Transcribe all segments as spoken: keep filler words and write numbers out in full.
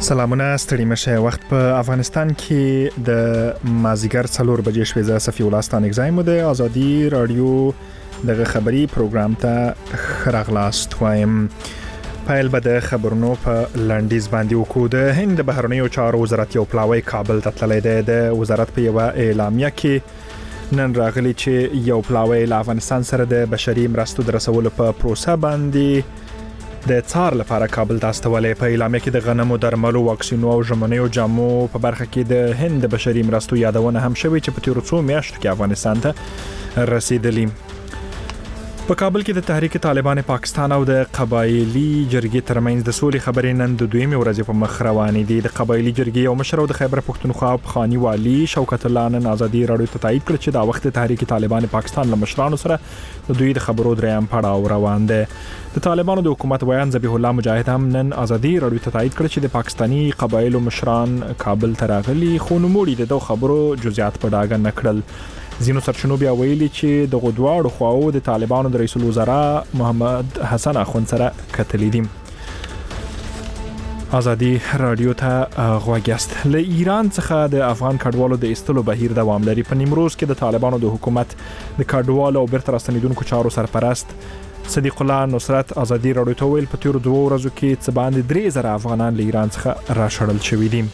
سلامونه ستړي مشه. وخت په افغانستان کې د مازیګر څلور بجې شوې. زه صفی الله ستان اگزایم د ازادي رادیو دغه خبری پروګرام ته خراغلاست وایم. پایل به د خبرونو په لنډیز باندې وکړو. د هند بهرنیو چارو وزارت یو پلاوی کابل ته تللی دی. د وزارت په یو اعلامیه کې نن راغلی چې یو پلاوی له افغانستان سره د بشري مرستو د رسولو په پروسه باندې د څار لپاره کابل ته استولې. په اعلامیه کې د غنمو، درملو، واکسینو او ژمنیو جامو په برخه کې د هند بشري مرستو یادونه هم شوې چې په تیرو څو میاشتو کې افغانستان ته رسیدلي. په کابل کې د تحریک طالبان پاکستان او د قبایلی جرګې ترمنځ د سولې خبرې نن د دویمې ورځې په مخ روانې دي. د قبایلی جرګې یو مشر او د خیبر پښتونخوا پخوانی والي شوکت الله نن ازادي رادیو ته تایید کړ چې دا وخت د تحریک طالبان پاکستان له مشرانو سره د دوی د خبرو دریم پړاو روان دی. د طالبانو د حکومت ویان ذبیح الله مجاهد هم نن ازادي رادیو ته تایید کړ چې د پاکستانی قبایلو مشران کابل ته راغلي، خو نوموړي د دوه خبرو جزئیات په ډاګه نه کړل. زینو سرچینو بیا ویلي چې د غدواړو خواو د طالبانو د رئیس الوزرا محمد حسن اخوند سره کتلې دي. ازادي رادیو ته غواګست. له ایران څخه د افغان کډوالو د استلو بهیر دوام لري. په نیمروز کې د طالبانو د حکومت د کډوالو او بیرته راستنیدونکو چارو سرپرست صدیق الله نصرت ازادي رادیو ته ویل په تیر دوه ورځو کې څه باندې درې زره افغانان له ایران څخه راشړل شوي دي.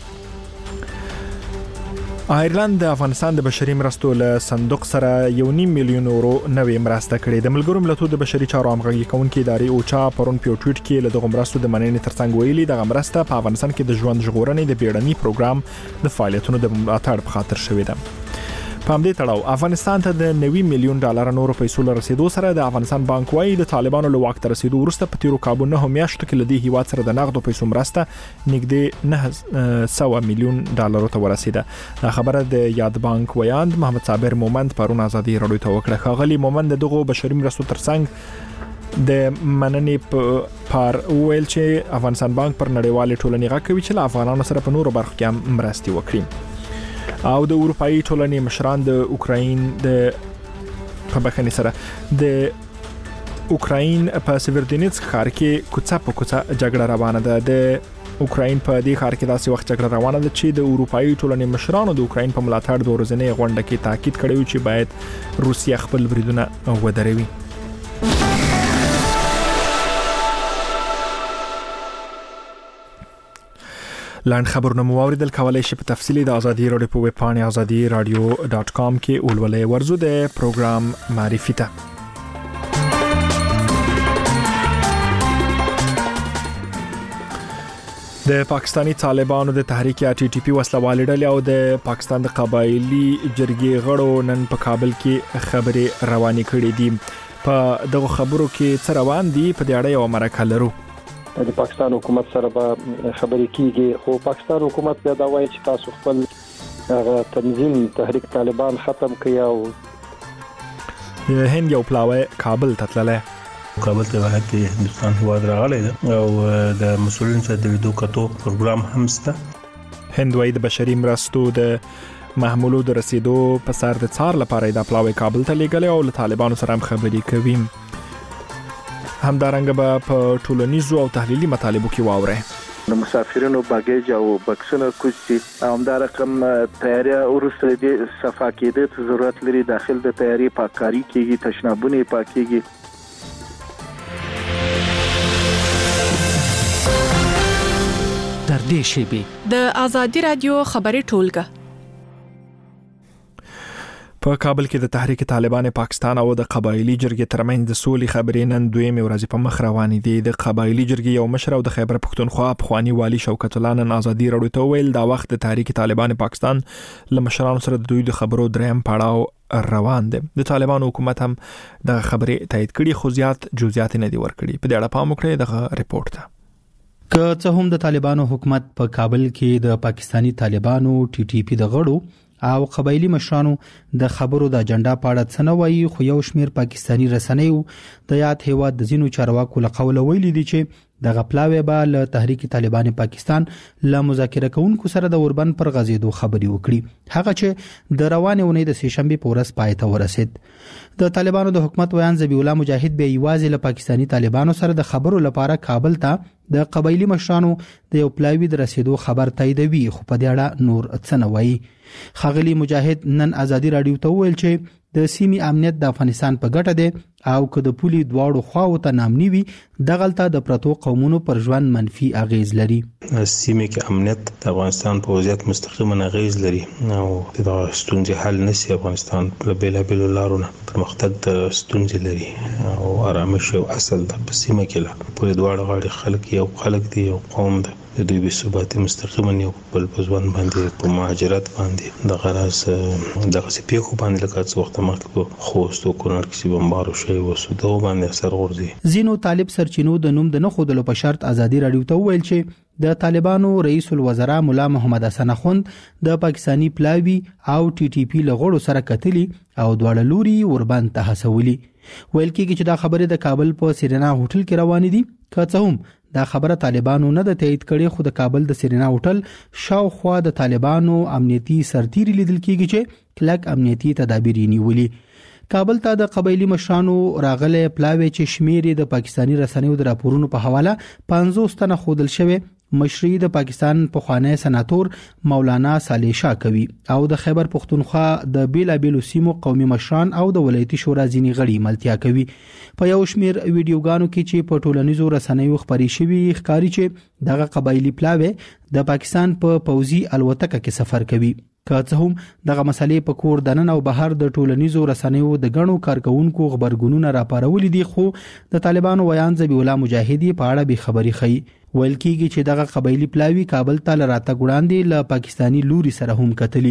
آیرلند د افغانستان د بشري مرستو له صندوق سره یو نیم میلیون یورو نوې مرسته کړې. د ملګرو ملتونو د بشري چارو همغږي کوونکې ادارې اوچا پرون په ټویټ کې له دغه مرستو د مننې ترڅنګ ویلي د مرسته په افغانستان کې د ژوند ژغورنې د بیړني پروګرام د فعالیتونو د ملاتړ په خاطر شوې ده. په همدې تړاو افغانستان ته د نوي میلیون ډالر نورو پیسو رسیدو سره د افغانستان بانک وايي د طالبانو له واک ته رسیدو وروسته په تیرو کابو نه میاشتو کې لدی هیواد سره د نقدو پیسو مرسته نږدې نه سوه میلیون ډالر ته ورسیده. دا خبره د یاد بانک ویاند محمد صابر مومند پرون ازادي رادیو ته وکړه. خاغلی مومند دغه بشري مرستو ترڅنګ د مننې پر ویل چې افغانستان بانک پر نړیوال ټولنې غاکوي چې له افغانانو سره په نورو برخو کې هم مرستي وکړي. او د اروپאי ټولنې مشران د اوکراین د په بخښنې سره د اوکراین په سیورودینیتسک ښار کې کوڅه په کوڅه جګړه روانه ده. د اوکراین په دې ښار کې داسې وخت جګړه روانه ده چې د اروپאי ټولنې مشرانو د اوکراین په ملاتړ د ورځنۍ غونډه کې تاکید کړی چې باید روسیه خپل بریدونه ودروي. لاند خبرونه مو اوریدل. کولای شئ په تفصیلی د ازادي رادیو په ویب پاڼه ازادي رادیو ډاټ کام کې ولولئ. ورزو د پروګرام معرفي ته. د پاکستانی طالبانو د تحریک ټي ټي پی وسلوال ډلې او د پاکستان د قبایلی جرګې غړو نن په کابل کې خبرې روانې کړې دي. په دغه خبرو کې څه روان دي په دې اړه یو مرکه لرو. د پاکستان حکومت سره به خبرې کیږي، خو پاکستان حکومت بیا دا وایي چې تاسو خپل هغه تنظیم تحریک طالبان ختم کړئ. او هند یو پلاوی کابل ته تللی. کابل ته وخت هندستان هواد راغلی او د مسؤلین سره د ویډیو کاتو پروګرام هم شته. هند وايي د بشري مرستو د محمولو د رسیدو په سر د څار لپاره د پلاوی کابل ته لیږلی او له طالبانو سره هم خبرې کوي. همدارنګه به په ټولنیزو او تحلیلي مطالبو کې واوري. د مسافرینو باګیج او بکسونه کوچي همدا رقم تیاری ورسره د صفا کېدو ته ضرورت لري. داخل د تیاری پاککاری کېږي، تشنابونه پاکيږي. تر دې شیبې د ازادي رادیو خبري ټولګه په کابل کې د تحریک طالبان پاکستان او د قبایلی جرګې ترمنځ د سولې خبرې نن دویمې ورځې په مخ روانې دي. د قبایلی جرګې یو مشر او د خیبر پښتونخوا پخوانی والي شوکت الله نن ازادي رادیو ته ویل دا وخت د تحریک طالبان پاکستان له مشرانو سره د دوی د خبرو دریم پړاو روان دي. د طالبان حکومت هم د خبرې تایید کړي، خو زیات جزئیات نه دي ورکړي. په دې اړه پام وکړئ دغه ریپورت ته. که څه هم د طالبانو حکومت په کابل کې د پاکستانی طالبانو ټي ټي پی د غړو او قبایلی مشرانو د خبرو د اجنډا په اړه څه نه وایي، خو یو شمیر پاکستانی رسنیو د یاد هیواد د زینو چارواکو له قوله ویلي دي چې د غپلاوی به له تحریک طالبان پاکستان له مذاکره کوونکو سره د اوربند پر غزیدو خبري وکړي، هغه چې د روانه ونې د سهشنبه په ورځ پای ته ورسید. د طالبانو د حکومت ویان ذبیح الله مجاهد به یوازې له پاکستانی طالبانو سره د خبرو لپاره کابل ته د قبایلی مشرانو د یو پلاوی د رسیدو خبر تاییدوي، خو په دې اړه نور څه نه وایي. خاغلی مجاهد نن ازادي رادیو ته ویل چې د سیمې امنیت د افغانستان په ګټه دی او که د پولي دواړو خواو ته نامني وي دغلته د پرتو قومونو پر ژوند منفي اغیز لري. سیمې کې امنیت د افغانستان په وضعیت مستقیما اغیز لري او د ستونزې حل نشي. افغانستان په بیلابیلو لارو نه پرمختګ د ستونزې لري او آرامش او اصل د سیمې کې لا په دواړو غاړي خلک یو خلک دی او قوم دی د دوی به ثباتي مستقیما یو بل پزوان باندې په مهاجرت باندې د غراس د غسپې خو باندې لکه څو وخت مخکې خوستو کونړ کې بمبارو شوی وسو دا باندې اثر غورځي. زینو طالب سرچینو د نوم د نه خودلو په شرط ازادي رادیو ته ویل چې د طالبانو رئیس الوزرا مولا محمد حسن اخوند د پاکستانی پلاوی او ټي ټي پی لغړو سره کتلی او دواړه لوري وربند ته هڅولي. ویل کېږي چې دا خبره د کابل په سرینا هوټل کې روانې دي، که څه هم دا خبره طالبانو نه د تایید کړي، خو د کابل د سرینا هوټل شاوخوا د طالبانو امنیتي سرتیري لیدل کېږي چې کلک امنیتي تدابیر نیولي. کابل ته د قبایلی مشرانو راغله پلاوی چې شمیر د پاکستانی رسنیو د راپورونو په حواله پنځوس تنه خودل شوی. مشري د پاکستان پخوانی سناتور مولانا صالح شاه کوي او د خیبر پختونخوا د بیلابیلو سیمو قومي مشران او د ولایتي شورا ځینی غړي ملتیا کوي. په یو شمیر ویډیوګانو کې چې په ټولنیزو رسنیو خبري شوی ښکاری چې دغه قبایلی پلاوی د پاکستان په پوځي الوتکه کې سفر کوي. که څه هم دغه مسلې په کور دنن او بهر د ټولنیزو رسنیو د غنو کارکونکو خبرګونونه راپارولې دي، خو د طالبانو ویان ذبیح الله مجاهدی په اړه به خبري خي. ویل کېږي چې دغه قبایلی پلاوی کابل ته لراته ګوړاندې له پاکستانی لوري سره هم کتلی.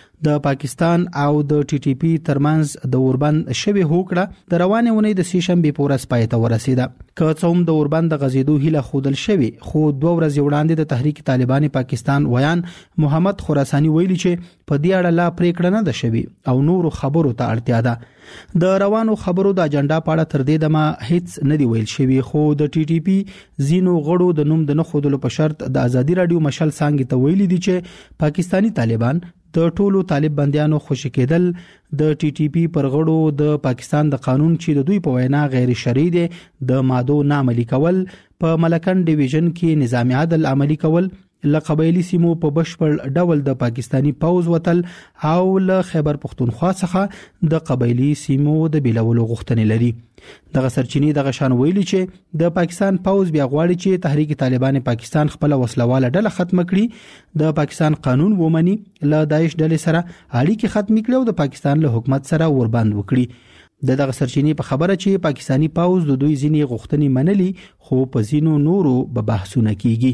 د پاکستان او د ټي ټي پی ترمنځ د اوربند شوی هوکړه د روانه ونې د سهشنبه په ورځ پای ته ورسیده. که څه هم د اوربند د غزیدو هیله خودل شوی، خو دوه ورځې وړاندې د تحریک طالبان پاکستان ویان محمد خراسانی ویلي چې په دې اړه لا پریکړه نه ده شوی او نورو خبرو ته اړتیا ده. د روانو خبرو د اجنډا په اړه تر دې دمه هیڅ نه دی ویل شوی، خو د ټي ټي پی زینو غړو د نوم د نه خودلو په شرط د ازادي رادیو مشل څنګه ته ویلي دي چې پاکستانی طالبان د ټولو طالب بنديانو خوشی کېدل د ټي ټي پی پر غړو د پاکستان د قانون چې د دوی په وینا غیر شرعي دي د ماده نامعلي کول، په ملکن ډیویژن کې نظام عدل عملی کول، له قبایلی سیمو په بشپړ ډول د پاکستانی پوز وتل او له خیبر پختونخوا څخه د قبایلی سیمو د بیلولو غوښتنې لري. دغه سرچینې دغه شان ویلي چې د پاکستان پوز بیا غواړي چې تحریک طالبان پاکستان خپل وسلواله ډله ختم کړي، د پاکستان قانون ومني، له داعش ډلې سره اړیکې ختم کړي او د پاکستان له حکومت سره وربند وکړي. د دغه سرچینې په خبره چې پاکستانی پوز د دوی ځینې غوښتنې منلي، خو په ځینو نورو به بحثونه کیږي.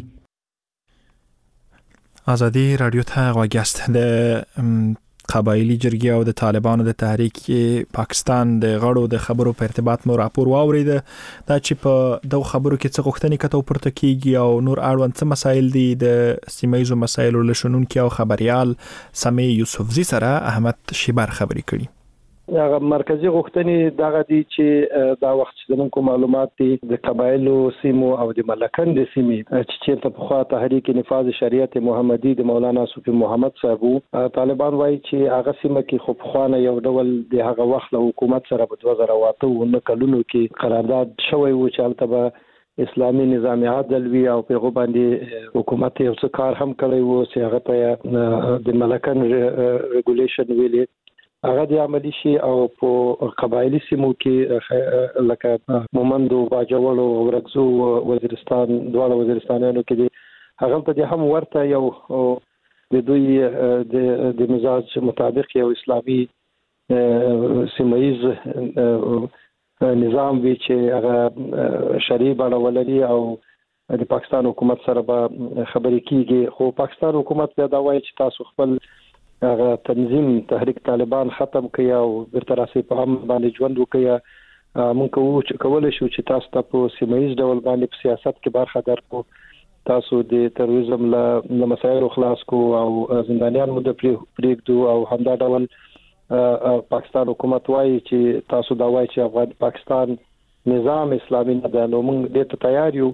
ازادي رادیو ته غواګست د قبایلی جرګې او د طالبانو د تحریک پاکستان د غړو د خبرو په ارتباط مو راپور واورید دا چې په دغه خبرو کې څه غوښتنې کته پورته کیږي او نور اړوند څه مسایل دي. د سیمایزو مسایل لشنونکو او خبريال سمي یوسفزي سره احمد شیبر خبري کړي. هغه مرکزی غوښتنې دغه دي چې دا وخت چې زموږ معلومات دي د قبایلو سیمو او د ملکن د سیمې چې په خوا تحریک نفاذ شریعت محمدي د مولانا صوفي محمد صاحب طالبان وایي چې هغه سیمه کې خو خوانه یو ډول د هغه وخت له حکومت سره په دوه زره اته کلونو کې قرارداد شوی و چې البته اسلامي نظام عادل وی او په باندې حکومت یو څه کار هم کړی وو چې هغه ته د ملکن ریګولیشن ویلي هغه د عملی شي او په قبایلی سیمو کې لکه مومندو، باجوړ او ورغزو وزیرستان دواړه وزیرستانانو کې دي هغه ته هم ورته یو د دوی د د مزاج مطابق یو اسلامي سیمایز نظام وی چې هغه شرعي بڼه ولري او د پاکستان حکومت سره به خبرې کیږي. خو پاکستان حکومت بیا دا وایي چې تاسو خپل هغه تنظیم تحریک طالبان ختم کړي او بیرته راسي په هم باندې ژوند وکړي. مونږ کوو چې کولای شو چې تاسو ته په سیمایز ډول باندې په سیاست کې برخه درکو، تاسو د تروریزم له مسایلو خلاص کو او زندانیان مو د پریږدو او همدا ډول پاکستان حکومت وایي چې تاسو دا وایي چې افغان پاکستان نظام اسلامي نه ده. نو موږ دې ته تیار یو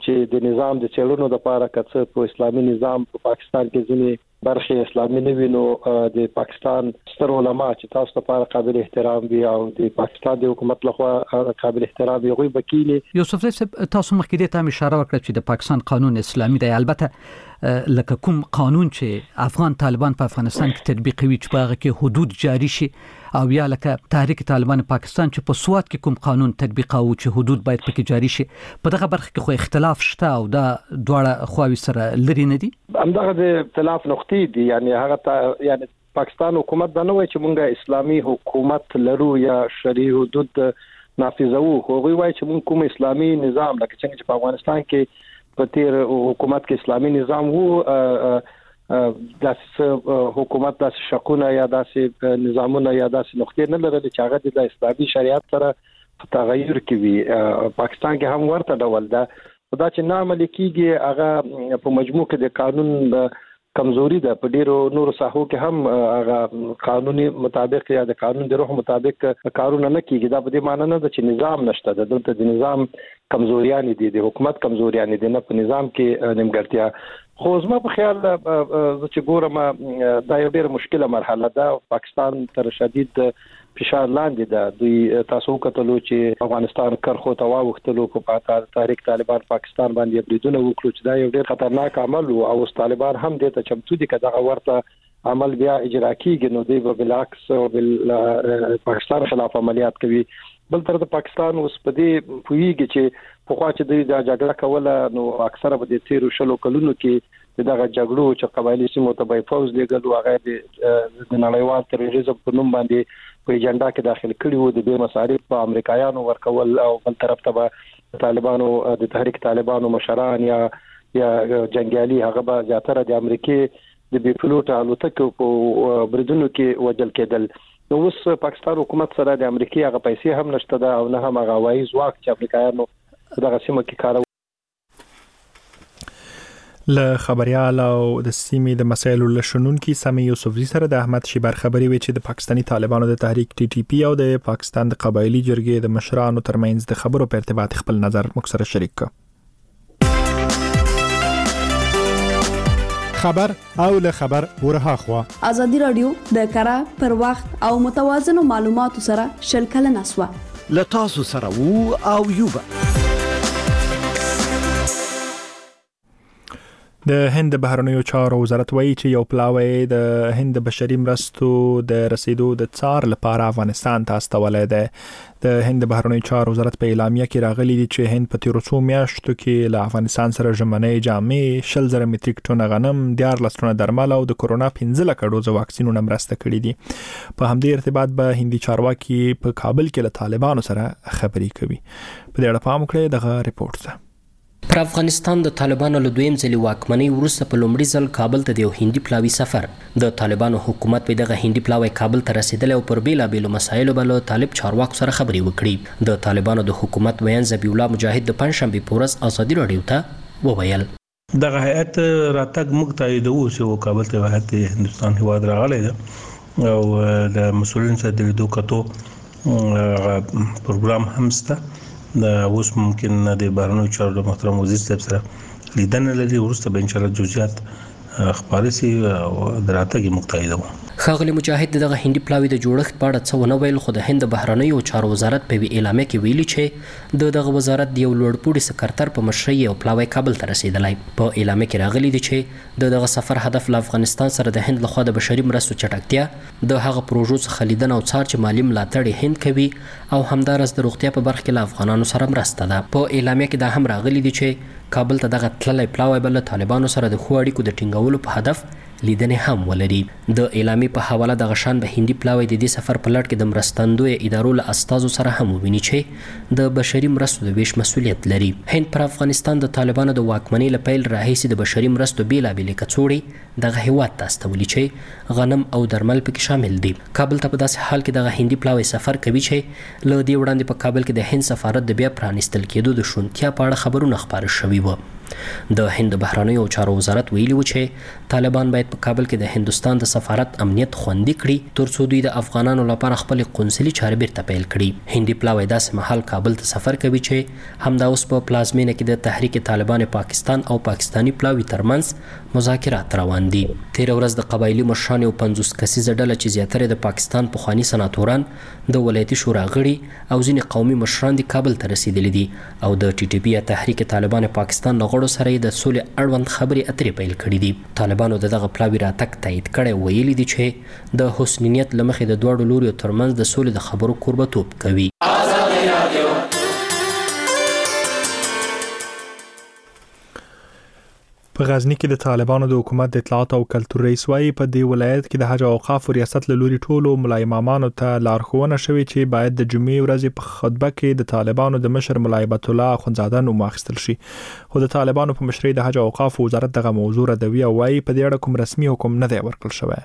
چې د نظام د چلونو لپاره کڅ په اسلامي نظام په پاکستان کې ځینې برخه اسلامي نه وینو د پاکستان ستر علما چې تاسو لپاره قابل احترام دي او د پاکستان د حکومت لخوا قابل احترام دي غوي وکیل یوسف صاحب تاسو مخکې ته اشاره وکړه چې د پاکستان قانون اسلامي دی البته لکه کوم قانون چې افغان طالبان په افغانستان کې تطبیقوي چې په هغه کې حدود جاری شي او یا لکه تحریک طالبان پاکستان چې په سواد کې کوم قانون تطبیقاو چې حدود باید پکې جاری شي په دغه برخه کې خو اختلاف شته او دا دواړه خواوې سره لري نه دي همدغه د اختلاف نقطې دي یعنی هغه یعنی پاکستان حکومت دا نه وایي چې مونږه اسلامي حکومت لرو یا شرعي حدود نافذوو خو وایي چې مونږ کوم اسلامي نظام لکه څنګه چې په افغانستان کې په تیر حکومت کې اسلامي نظام وو داسې حکومت داسې شکونه یا داسې نظامونه یا داسې نقطې نه لري چې هغه د اسلامي شریعت سره تغیر کوي پاکستان کې هم ورته ډول ده دا چې نه عملي کیږي هغه په مجموع کې د قانون کمزوري ده په ډیرو نورو ساحو کې هم هغه قانوني مطابق یا د قانون د روح مطابق کارونه نه کیږي دا په دې معنی نه ده چې نظام نشته ده دلته د نظام کمزوریان دي د حکومت کمزوریان دي نه په نظام کې نیمګړتیا خو زما په خیال چې ګورم دا یو ډیر مشکله مرحله ده پاکستان تر شدید فشار لاندې ده دوی تاسو کتلو چې افغانستان کرخو ته واوختلو په تحریک طالبان پاکستان باندې بریدونه وکړو چې دا یو ډیر خطرناک عمل او اوس طالبان هم دې ته چمتو دي چې دا ورته عمل بیا اجرا کیږي نو دوی په بالعکس او بل پاکستان خلاف عملیات کوي بل تر د پاکستان اوس په دې پویږي چې په خوا چې دوی دا جګړه کوله نو اکثره په دې تیرو شلو کلونو کې دغه جګړو چې قبایلی سیمو ته به فوز لګل او هغه د نړیوال تروریزم په نوم باندې په ایجنډا کې داخل کړي وو د دې مصارف په امریکایانو ورکول او بل طرف ته به طالبانو د تحریک طالبانو مشران یا یا جنگیالي هغه به زیاتره د امریکای د بي پلوټ الوتکو په بریدونو کې وجل کېدل نو اوس پاکستان حکومت سره د امریکای هغه پیسې هم نشته ده او نه هم هغه وایي ځواک چې امریکایانو دغه سیمه کې کار له خبريال او د سیمې د مسایلو لشنونکو سامي یوسفزي سره د احمد شیبر خبري وی چې د پاکستانی طالبانو د تحریک ټي ټي پی او د پاکستان د قبایلی جرګې د مشرانو ترمنځ د خبرو په ارتباط خپل نظر مکسره شریک کړ خبر او له خبر ورها خوا ازادي رادیو د کارا پر وخت او متوازن معلوماتو سره شلکل نسوا لتاسو سره وو او یوبا د هند بهرنیو چارو وزارت وایي چې یو پلاوی د هند بشري مرستو د رسیدو د څار لپاره افغانستان ته استولای دی د هند بهرنیو چارو وزارت په اعلامیه کې راغلي دي چې هند په تیرو څو میاشتو کې له افغانستان سره ژمنۍ جامې شل زره متریک ټن غنم دیارلس ټنه درمل او د کورونا پنځه لکه ډوز واکسینونه مرسته کړې دي په همدې ارتباط به هندي چارواکي په کابل کې له طالبانو سره خبري کوي په دې اړه پام وکړئ دغه ریپورت ده پر افغانستان د طالبانو له دویم ځلې واکمنۍ وروسته په لومړي ځل کابل ته د یو هندي پلاوي سفر د طالبانو حکومت په دغه هندي پلاوي کابل ته رسیدلی او پر بیلابېلو مسایلو به له طالب چارواکو سره خبرې وکړي د طالبانو د حکومت ویان ذبیح الله مجاهد د پنځشنبې په ورځ ازادي راډیو ته وویل دغه هیئت راتګ موږ تاییدوو چې کابل ته هیئت هندستان هیواد راغلی ده او د مسؤلین سره د لیدو کتو پروګرام هم شته دا اوس ممکن د بهرنیو چارو د محترم وزیر صاحب سره لیدنه لري ورسته به ان شاء الله جزئیات خبرې سي او دراتګي مقتایده و خاغلی مجاهد دغه هندي پلاوی د جوړښت په اړه څه ونه ویل خو د هند بهرنیو چارو وزارت په اعلامیه کې ویلي چې د دغه وزارت د یو لوړپوړي سکرټر په مشرۍ او پلاوی کابل ته رسیدلی په اعلامیه کې راغلي دي چې د دغه سفر هدف له افغانستان سره د هند لخوا د بشري مرستو چټکتیا د هغه پروژو څخه لیدنه او څار چې مالی ملاتړ هند کوي او همدارس د روغتیا په برخه کې له افغانانو سره مرسته ده په اعلامیه کې دا هم راغلي دي چې کابل ته دغه تللی پلاوی بل طالبانو سره د خو اړیکو د ټینګولو په هدف لیدنې هم ولري د اعلامیې په حواله د غشان به هندي پلاوی د دې سفر په لړ کې د مرستندوی ادارو له استازو سره هم وویني چې د بشري مرستو د ویش مسؤلیت لري هند پر افغانستان د طالبانو د واکمنۍ له پیل راهیسې د بشري مرستو بیلابېلې کڅوړې دغه هیواد ته استولي چې غنم او درمل پکې شامل دي کابل ته په داسې حال کې دغه هندي پلاوی سفر کوي چې له دې وړاندې په کابل کې د هند سفارت د بیا پرانیستل کېدو د شونتیا په اړه خبرونه خپاره شوي وو د هند بهرنیو چارو وزارت ویلي و چې طالبان باید په کابل کې د هندستان د سفارت امنیت خوندي کړي ترڅو دوی د افغانانو لپاره خپل قونسلي چارې بیرته پیل کړي. هندي پلاوی داسې مهال کابل ته سفر کوي چې همدا اوس په پلازمینه کې د تحریک طالبان پاکستان او پاکستانی پلاوی ترمنځ مذاکرات روان دي. تیر ورځ د قبایلی مشرانو یو پنځوس کسیزه ډله چې زیاتره د پاکستان پخوانی سناتوران د ولایتي شورا غړي او ځینې قومي مشران د کابل ته رسیدلي دي او د ټي ټي پی یا تحریک طالبان پاکستان له غړو سره د سولې اړوند خبرې اترې پیل کړې دي. طالبانو د دغه پلاوی راتګ تایید کړی، ویلي دي چې د حسن نیت له مخې د دواړو لوريو ترمنځ د سولې د خبرو کوربتوب کوي. په غزنی کې د طالبانو د حکومت د اطلاعات او کلتور رئیس وايي په دې ولایت کې د حج او اوقاف ریاست له لوري ټولو ملا امامانو ته لارښوونه شوې چې باید د جمعې ورځې په خطبه کې د طالبانو د مشر ملا هیبت الله اخونزاده نوم واخیستل شي. خو د طالبانو په مشرۍ د حج او اوقاف وزارت دغه موضوع ردوي او وايي په دې اړه کوم رسمي حکم نه دی ورکړل شوی.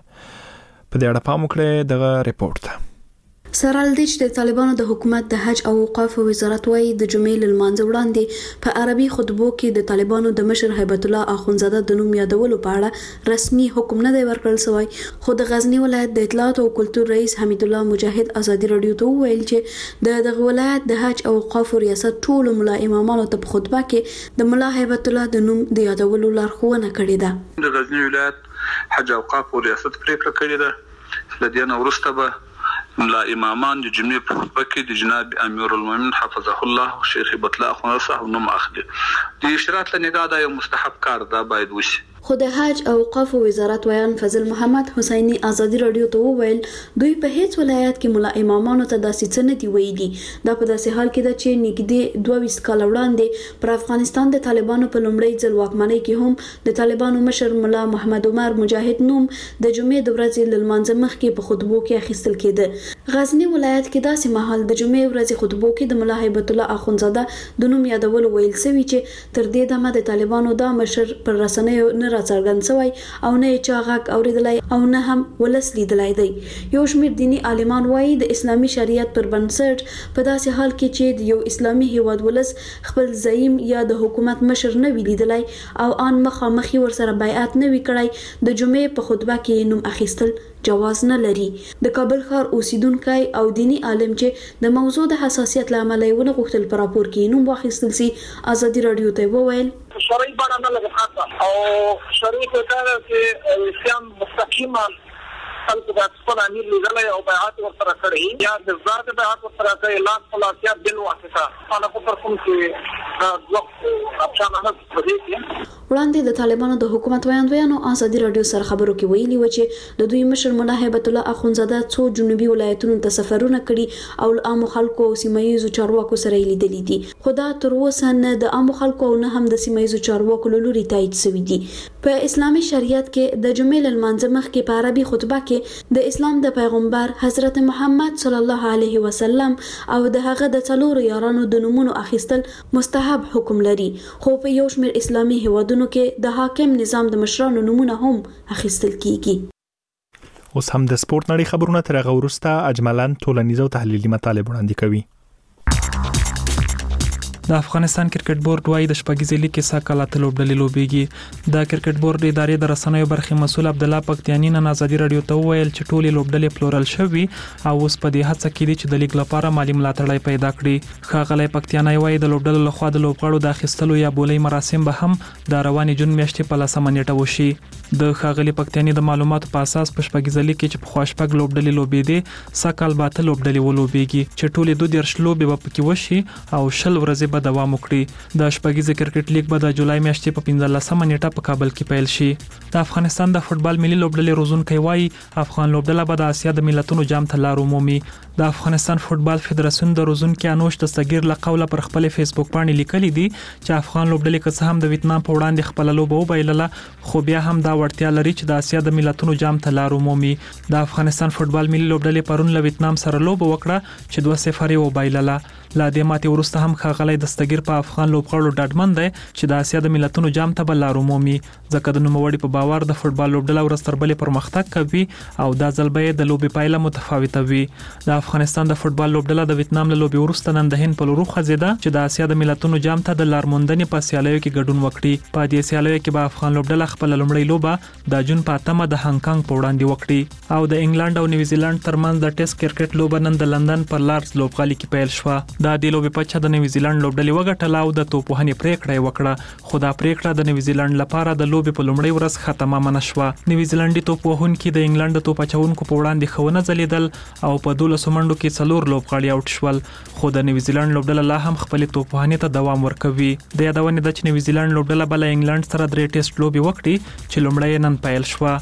په دې اړه پام وکړئ دغه ریپورت ته. سرالدیچ د طالبانو د حکومت د حج او اوقاف وزارت وايي د جمعې لمانځه وړاندې په عربي خطبو کې د طالبانو د مشر هیبت الله اخونزاده د نوم یادولو په اړه رسمي حکم نه دی ورکړل شوی. خو د غزنی ولایت د اطلاعات او کلتور رئیس حمید الله مجاهد ازادي رادیو ته ویل چې د دغه ولایت د حج او اوقاف ریاست ټول ملا امامانو ته په خطبه کې د ملا هیبت الله د نوم د یادولو لارښوونه کړې ده. د غزنی ولایت حج او اوقاف ریاست پریکړه کړې ده د دې نه وروسته به ملا امامان د جمعې په خطبه کې د جناب امیر المؤمنین حفظه الله شیخ هیبت الله اخونزاده صاحب نوم اخلي. د اشارات له نگاه دا یو مستحب کار ده باید وشي. خو د حج او اوقاف وزارت ویان فضل محمد حسینی ازادي رادیو ته وویل دوی په هیڅ ولایت کې ملا امامانو ته داسې څه نه دی ویلي. دا په داسې حال کې ده چې نږدې دوه ویشت کاله وړاندې پر افغانستان د طالبانو په لومړي ځل واکمنۍ کې هم د طالبانو مشر ملا محمد عمر مجاهد نوم د جمعې د ورځې له لمانځه مخکې په خطبو کې اخیستل کېده. غزنی ولایت کې داسې مهال د جمعې ورځې خطبو کې د ملا هیبت الله اخونزاده د نوم یادول ویل شوی چې تر دې دمه د طالبانو دا مشر پر رسنیو نه راڅرګند شوی او نه چا غږ اوریدلای او نه هم ولس لیدلای دی. یو شمېر دینی عالمان وایي د اسلامي شریعت پر بنسټ په داسې حال کې چې د یو اسلامي هیواد ولس خپل زعیم یا د حکومت مشر نه وی لیدلای او ان مخامخي ورسره بیعت نه وی کړای د جمعې په خطبه کې نوم اخیستل جواز نه لري. د کابل ښار اوسیدونکو او دینی عالم چې د موضوع د حساسیت لامل یې ونه غوښتل پر راپور کې نوم واخیستل سي ازادي رادیو ته وویل شرعي بڼه نه لګي او شرعي څه چې اسلام مستقیما خلق د خپل امیر لیدلای او بیعت ورسره کړی یا د ذات بیعت ورسره کړی لاس خلاصیت بل واسطه انا په تر کوم چې د وخت اپشن نه پدې وړاندې د طالبانو د حکومت ویاندویانو ازادي رادیو سره خبرو کې ویلي و چې د دوی مشر ملا هیبت الله اخونزاده څو جنوبي ولایتونو ته سفرونه کړي او د عام خلکو او سیمایي چارواکو سره لیدلي دي. خدا تر اوسه نه د عام خلکو او نه هم د سیمایي چارواکو له لوري تایید شوی دي. په اسلامي شریعت کې د جمعې لمانځه مخکې په عربي خطبه کې د اسلام د پیغمبر حضرت محمد صلی الله علیه وسلم او د هغه د څلورو یارانو د نومونو اخیستل مستحب حکم لري. خو په یو شمېر اسلامي هیوادونو کې د حاکم نظام د مشرانو نومونه هم اخیستل کیږي. اوس هم د سپورت نړۍ خبرونه تر هغه وروسته اجملاً ټولنیز او تحلیلي مطالب وړاندې کوي. د افغانستان کرکټ بورډ وايي د شپږیزې لیګ کې ساکاله لوبډلې لوبېږي. د کرکټ بورډ ادارې د رسنیو برخې مسؤل عبد الله پکتیانی نن ازادي رادیو ته وویل چې ټولې لوبډلې پلورل شوي او اوس په دې هڅه کې دي چې د لیګ لپاره مالی ملاتړ پیدا کړي. ښاغلی پکتیانی وايي د لوبډلو لخوا د لوبغاړو د اخیستلو یا بولۍ مراسم به هم د روانې جون میاشتې په لسمه نیټه وشي. د ښاغلي پکتیانی د معلوماتو په اساس په شپږیزه لیګ کې چې په خوا شپږ لوبډلې لوبېدې ساکال به اته لوبډلې ولوبېږي چې ټولې دوه دېرش لوبې به پکې وشي او شل ورځې به دوام وکړي. د شپږیزه کرکټ لیګ به د جولای میاشتې په پنځلسمه نیټه په کابل کې پیل شي. د افغانستان د فوتبال ملي لوبډلې روزونکي وايي افغان لوبډله به د اسیا د ملتونو جام ته لار ومومي. د افغانستان فوتبال فدراسیون د روزونکي انوش دستګیر له قوله پر خپل فیسبوک باندې لیکلي دي چې افغان لوبډلې که څه هم د ویتنام په وړاندې خپل لوبه وبایلله خو بیا هم دا وړتیا لري چې د اسیا د ملتونو جام ته لار ومومي. د افغانستان فوتبال ملي لوبډلې پرون له ویتنام سره لوبه وکړه چې دوه صفر یې وبایلله. لا د ماتې وروسته هم ښاغلی دستګیر په افغان لوبغاړو ډاډمن دی چې د اسیا د ملتونو جام ته به لار ومومي، ځکه د نوموړي په باور د فوتبال لوبډله ورځ تر بلې پرمختګ کوي او دا ځل به د لوبې پایله متفاوته وي. د افغانستان د فوتبال لوبډله د ویتنام له لوبې وروسته نن د هند په لور خوځېده چې د اسیا د ملتونو جام ته د لار موندنې په سیالیو کې ګډون وکړي. په دې سیالیو کې به افغان لوبډله خپل لومړی لوبه د جون په اتمه د هانګ کانګ په وړاندې وکړي او د انګلند او نیوزیلند ترمنځ د ټیسټ کرکټ لوبه نن د لندن پر لارډز لوبغالي کې پیل شوه. دا د لوبې په د نیوزیلند لوبډلې وګټله او د توپوهنې پریکړه وکړه، خو دا پریکړه د نیوزیلند لپاره د لوبې په لومړۍ ورځ ختمه منه شوه. نیوزیلندي توپوهونکي د انګلند د توپ اچونکو په وړاندې ښه ونه ځلېدل او په دولسو منډو کې څلور لوبغاړي آوټ شول، خو د نیوزیلند لوبډله لا هم خپلې توپوهنې ته دوام ورکوي. د یادونې ده چې نیوزیلند لوبډله به له انګلند سره درې ټیسټ لوبې وکړي چې لومړی نن پیل شوه.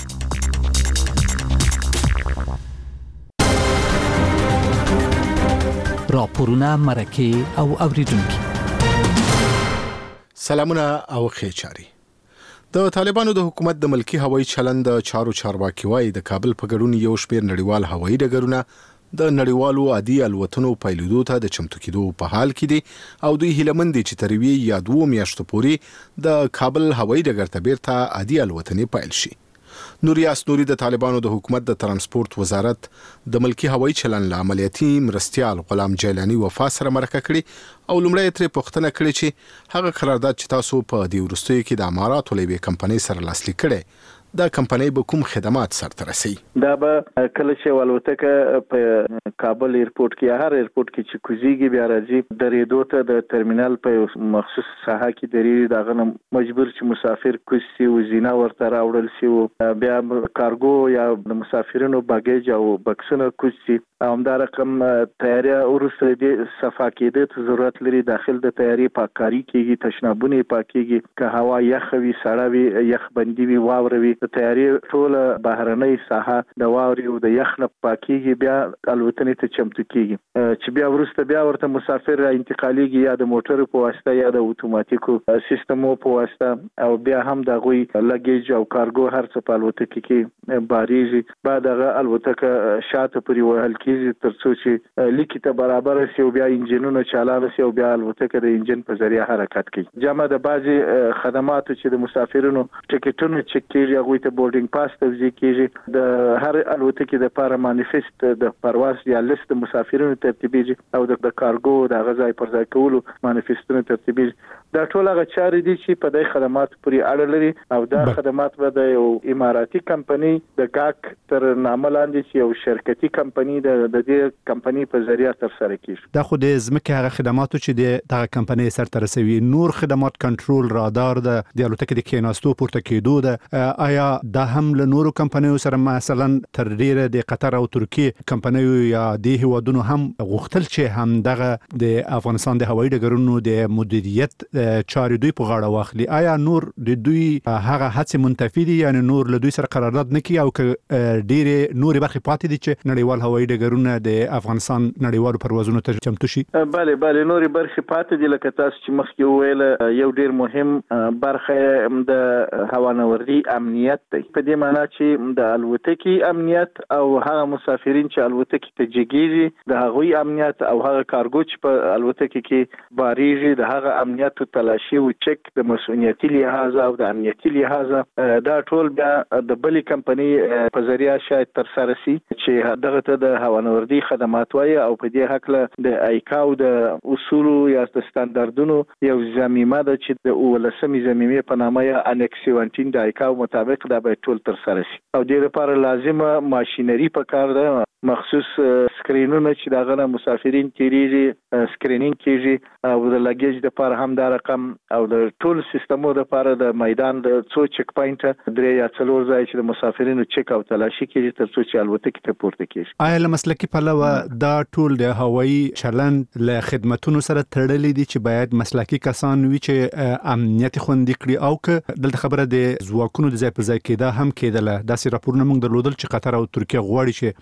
راپورونه، مرکه او اوریدونکو سلامونه او خیر چاري. د طالبانو د حکومت د ملکی هوایي چلند چارو چارواکي وايي د کابل په ګډون یو شمېر نړیوال هوایي ډګرونه د نړیوالو عادي الوتنو پیلودو ته د چمتو کېدو په حال کې دي او دوی هیلمن دي چې تر یوې یا دوه میاشتو پورې د کابل هوایي ډګر ته بیرته عادي الوتنې پیل شي. نوریاس نوري د طالبانو د حکومت د ترانسپورت وزارت د ملکی هوایي چلند له عملیاتي مرستيال غلام جیلانی وفا سره مرکه کړي او لومړی ترې پوښتنه کړې چې هغه قرارداد چې تاسو په دې وروستیو کې د اماراتو له یوې کمپنۍ سره لاسلیک کړي دا کمپنۍ به کوم خدمات سرته رسي؟ دا به کله چې والوتکه په کابل ایرپورټ کې هر ایرپورټ کې چې کوزيږي بیا راځي درېدو ته د ترمینل په مخصوص ساحه کې درې دغه مجبور چې مسافر کوزي او زینا ورته راوړل شي، بیا کارګو یا د مسافرینو باګیج او بکسونه کوزي همدا رقم تیاری ورسره د صفا کېدو ته ضرورت لري. داخل د تیاری پاککاری کېږي، تشنابونه پاکيږي، که هوا یخ وي سړه وي یخ بندي وي واوره وي، د تیاری ټول بهرنۍ ساحه د واوري او د یخ نه پاکيږي، بیا الوتنې ته چمتو کېږي چې بیا ورسته بیا ورته مسافر انتقاليږي یا د موټر په واسطه یا د اتوماتیکو سیستمو په واسطه او بیا هم د غوي لګیج او کارګو هر څه په الوتکه کې باریږي. بعد هغه الوتکه شاته پرې وهل کېږي ترڅو چې لیکي ته برابر شي او بیا انجنونه چالان شي او بیا الوتکه د انجن په ذریعہ حرکت کوي. جمع د بعضي خدماتو چې د مسافرینو ټیکټونه چک کیږي هغه ته بورډینګ پاس توزیع کیږي، د هر الوتکه د لپاره مانیفست د پرواز یا لیست مسافرینو ترتیبیږي او د کارګو د غځای پر ځای کولو مانیفستونه ترتیبیږي. دا ټول هغه چارې دي چې په دې خدماتو پورې اړه لري او دا با. خدمات به د یو اماراتي کمپنی د ګاک تر نامه لاندې چې یو شرکتي کمپنی د د دې کمپنی په ذریعہ تر سره کیږي. دا خو د ځمکې هغه خدماتو چې د دغه کمپنی سره رسوي، نور خدمات کنټرول رادار د د الوتکې د کیناستو پورته کېدو د آیا دا هم له نورو کمپنیو سره مثلا تر ډیره د قطر او ترکیه کمپنیو یا د هیوادونو هم غوښتل چې هم دغه د افغانستان د هوایي ډګرونو د مدیریت چارې دوی په غاړه واخلي؟ آیا نور د دوی هغه هڅې منتفي دي یعنی نور له دوی سره قرارداد نه کوي او که ډیره نور برخې پاتې دي چې نړیوال هوایي ډګرونه د افغانستان نړیوالو پروازونو ته چمتو شي؟ بله بله نور برخې پاتې دي لکه تاسو چې مخکې وویل یو ډیر مهم برخه د هوانوردي امنیت دی، په دې معنی چې د الوتکې امنیت او هغه مسافرین چې الوتکې ته جګیږي د هغوی امنیت او هغه کارګو چې په الوتکې کې باریږي د هغه امنیت او تلاشي او چک د مسؤلیتي لحاظ او د امنیتي لحاظ دا ټول بیا د بلې کمپنی په ذریعہ شاید تر سره شي چې دغه ته د هوانوردي خدمات وایي او په دې حق له د ایکاو د اصول یا د ستاندردونو یو ضمیمه ده چې د ولسمې ضمیمې په نامه یا انکس سیونټین د ایکاو مطابق دا به ټول تر سره شي او د لپاره لازمه ماشينري پکار ده، مخصوص سکرینونه چې دغه مسافرین تیریږي سکرینینګ کیږي او د لګیج د لپاره هم دا رقم او د ټول سیستمو د لپاره د میدان د څو چک پوینټ درې یا څلور ځای چې د مسافرینو چک او تلاشي کیږي ترڅو چې الوتکې ته پورته کیږي. آیا له مسلکي پلوه دا ټول د هوایي چلند له خدماتونو سره تړلې دي چې باید مسلکي کسان وي چې امنیت خوندي کړي او که دلته خبره د ځواکونو د ځای پر ځای کېده هم کېدله؟ داسې راپورونه موږ درلودل چې قطر او ترکیه غواړي چې کچېرې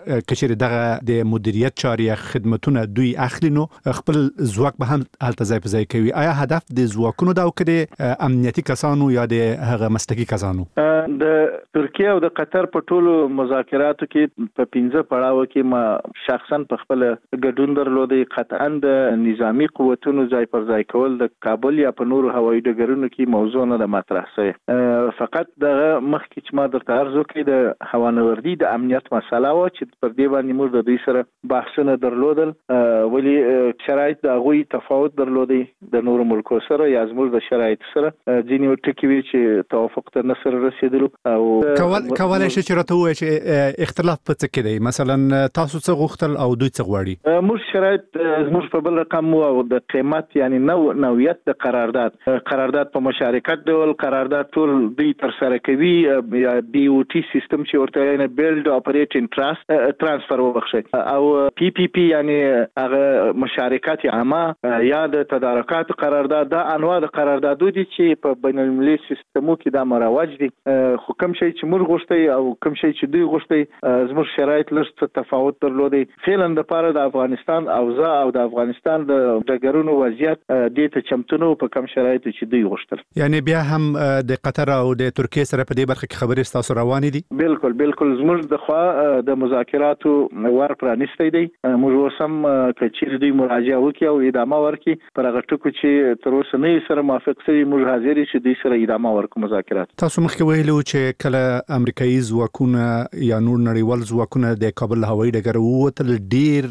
چې دغه د مدیریت چاري خدماتونه دوی اخلي نو خپل ځواک به هم هلته ځای په ځای کوي. آیا هدف د ځواکونو دا وکړي امنیتي کسانو یا د هغه مسلکي کسانو؟ د ترکیه او د قطر په ټولو مذاکراتو کې په پنځه پړاو کې ما شخصا په خپل ګډون درلودي. قطعا د نظامی قوتونو ځای پر ځای کول د کابل یا په نورو هوایي ډګرونو کې موضوع نه د مطرح شوی. فقط د مخکې چې ما درته عرض وکړ د هوانوردي د امنیت مسله و چې پر دې باندې موږ د دوی سره بحثونه درلودل، ولی شرایط د غوي تفاوت درلودي د نورو ملکو سره یا زموږ د شرایط سره ځینې ټکي وی چې توافق ته نصر رسیدلو او کول کولای شي چې راته وایي چې اختلاف په څه کې دی، مثلا تاسو څه غوښتل او دوی څه غواړي؟ موږ شرایط زموږ په بل رقم او د قیمت یعنی نو نوعیت د قرارداد قرارداد په مشارکت ډول قرارداد ټول دوی تر سره کوي یا بي او ټي سیستم چې ورته نه بیلډ اپریټ ان تراست ترانسفر وبخښي او پی پی پی یعنی هغه مشارکت عامه یا د تدارکات قرارداد د انواع د قراردادو دي چې په بین المللي سیستمو کې دا مروج دي. خو کوم شي چې موږ غوښتي او کوم شي چې دوی غوښتي زموږ شرایط لږ تفاوت درلودي. فعلا د پاره د افغانستان اوضاع او د افغانستان د ډګرونو وضعیت د ته چمتونو په کوم شرایط چې دوی غوښتل. یعنی بیا هم د قطر او د ترکیه سره په دې برخه کې خبرې تاسو روانې دي؟ بالکل بالکل زموږ د خوا د مذاکراتو ور پرانیستی دی. موږ وسم کچیر دوی مراجعه وکړي او ادامه ورکړي پر هغه ټکو چې تر اوسه نه سره موافق شوي. موږ حاضر یو چې دوی سره ادامه ورکړو مذاکرات. تاسو مخکې ویلو چې کله امریکایي ځواکونه یا نور نړیوال ځواکونه د کابل هوایي ډګر ووتل ډیر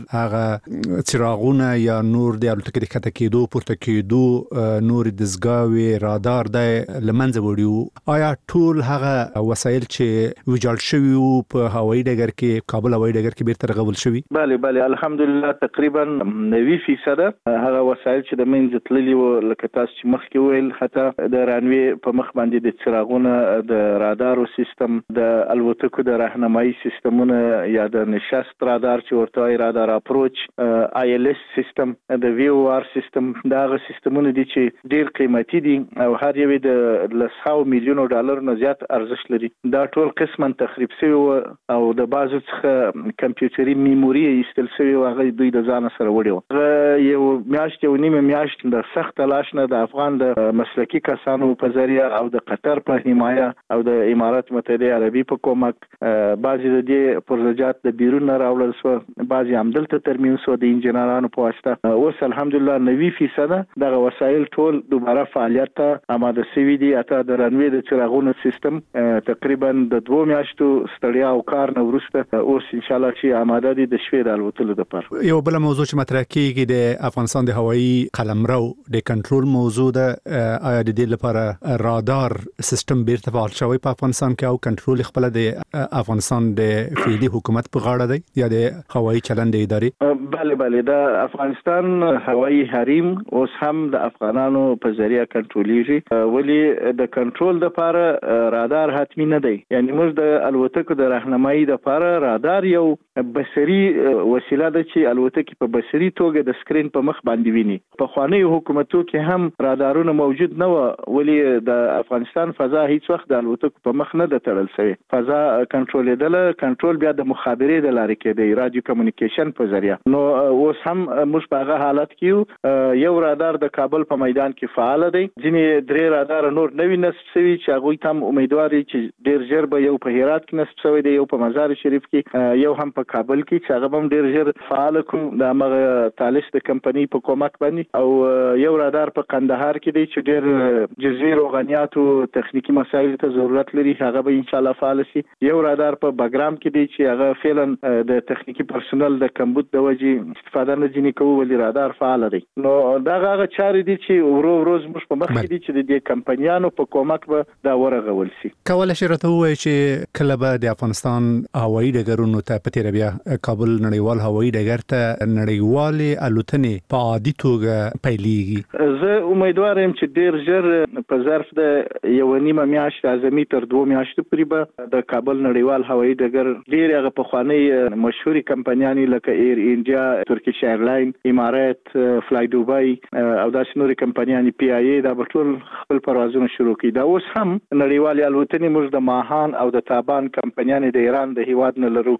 هغه څراغونه یا نور د الوتکې د کته کېدو پورته کېدو نور دزګاوي رادار د لمنځه وړي. آیا ټول هغه وسایل چې ویجاړ شوي وو په هوایي ډګر کې کابل هوایي ډګر کې بیرته رغول شوي؟ بله بله الحمدلله تقریبا نوي فیصد هغه وسایل چې د منځ تللي وو لکه تاسو چې مخکې ویل حتی د رانوي په مخ باندې د څراغونه د رادارو سیستم د الوتکو د راهنمایي سیستمونه یا د نشست رادار چې ورته رادار اپروچ آی ال اس سیستم د وی او آر سیستم دا غو سیستمونه دي چې ډیر قیمتي دي او هر یو د لسو میلیونو ډالر نه زیات ارزښت لري. دا ټول قسماً تخریب شوی او د بازو څخه کمپیوټري میموري ایستل شوی او هغه دوی د ځان سره وړي. یو میاشت یو نیمه میاشت د سخت تلاش نه د افغان د مسلکي کسانو په ذریعہ او د قطر په حمایه او د امارات متحده عربي په کومک بعضی د دې پروژات د بیرون راوړل شو، بعضی عمدلته ترمیم شو د انجنیرانو په واسطه. اوس الحمدلله نوي فیصد دغه وسایل ټول دوباره فعالیت ته آماده شوي دي. اته د رنوي د څراغونو سیستم تقریبا د دوه میاشتو ستړیا او کار نه وروسته اوس ان شاء الله چې آماده دي د شوي د الوتلو لپاره. یو بل موضوع چې مطرح کیږي د افغانستان د هوایي قلمرو د کنټرول موضوع ده. آیا د دې لپاره رادار سیستم بیرته فعال شوی په افغانستان کې او کنټرول خپل د افغانستان د فعلی حکومت په غاړه دی یا د هوایي چلند ادارې؟ بله بله د افغانستان هوایي حریم اوس هم د افغانانو په ذریعہ کنټرولیږي، ولی د کنټرول د لپاره رادار حتمی نه دی. یعنی موږ د الوتکو د راهنمایي د لپاره رادار یو بصري وسیله ده چې الوتکې په بصري توګه د سکرین په مخ باندې ویني. په خواني حکومتو کې هم رادارونه موجود نه و، ولی د افغانستان فضا هیڅ وخت د الوتکو په مخ نه د تړل شوی. فضا کنټرولیدل کنټرول بیا د مخابرې د لارې کې دی، رادیو کمیونیکیشن په ذریعہ. نو اوس هم موږ په هغه حالت کې یو رادار د کابل په میدان کې فعال دی. ځینې درې رادار نور نوي نصب شوي چې هغه تم امیدواري چې ډیر ژر به یو په هرات کې نصب شوی دی، یو په مزار شریف کې، یو هم په کابل کې چې هغه هم ډیر ژر فعال کو د هغه تالش د کمپنی په کومک باندې، او یو رادار په قندهار کې دی چې ډیر جزوي روغانيات او تخنیکی مسایل ته ضرورت لري، هغه به ان شاء الله فعال شي. یو رادار په بګرام کې دی چې هغه فعلا د تخنیکی پرسونل د کمبود د وجې استفاده نه ځنی کوي، ولې رادار فعال دی. نو دا هغه چارې دي چې ورو ورو موږ په مخ کې دي چې د دې کمپنیانو په کومک به دا ورغول شي. کولای شي راته وایي چې کله به د افغانستان هوایي ډګرونو ته په تیر بیا کابل نړیوال هوایي ډګر ته نړیوالې الوتنې په عادي توګه پیلېږي؟ زه امیدوار یم چې ډیر ژر په ظرف د یو نیمه میاشت اعظمي تر دوه میاشتو پورې به د کابل نړیوال هوایي ډګر ډیر هغه پخواني مشهوري کمپنیانې لکه ایر انډیا، ترکیش ایرلاین، امارات، فلای دوبای او داسې نورې کمپنیانې پی آی ای دا به ټول خپل پروازونه شروع کړي. دا اوس هم نړیوالې الوتنې موږ د ماهان او د تابان کمپنیانې د ایران د هیواد نه لرو. تګ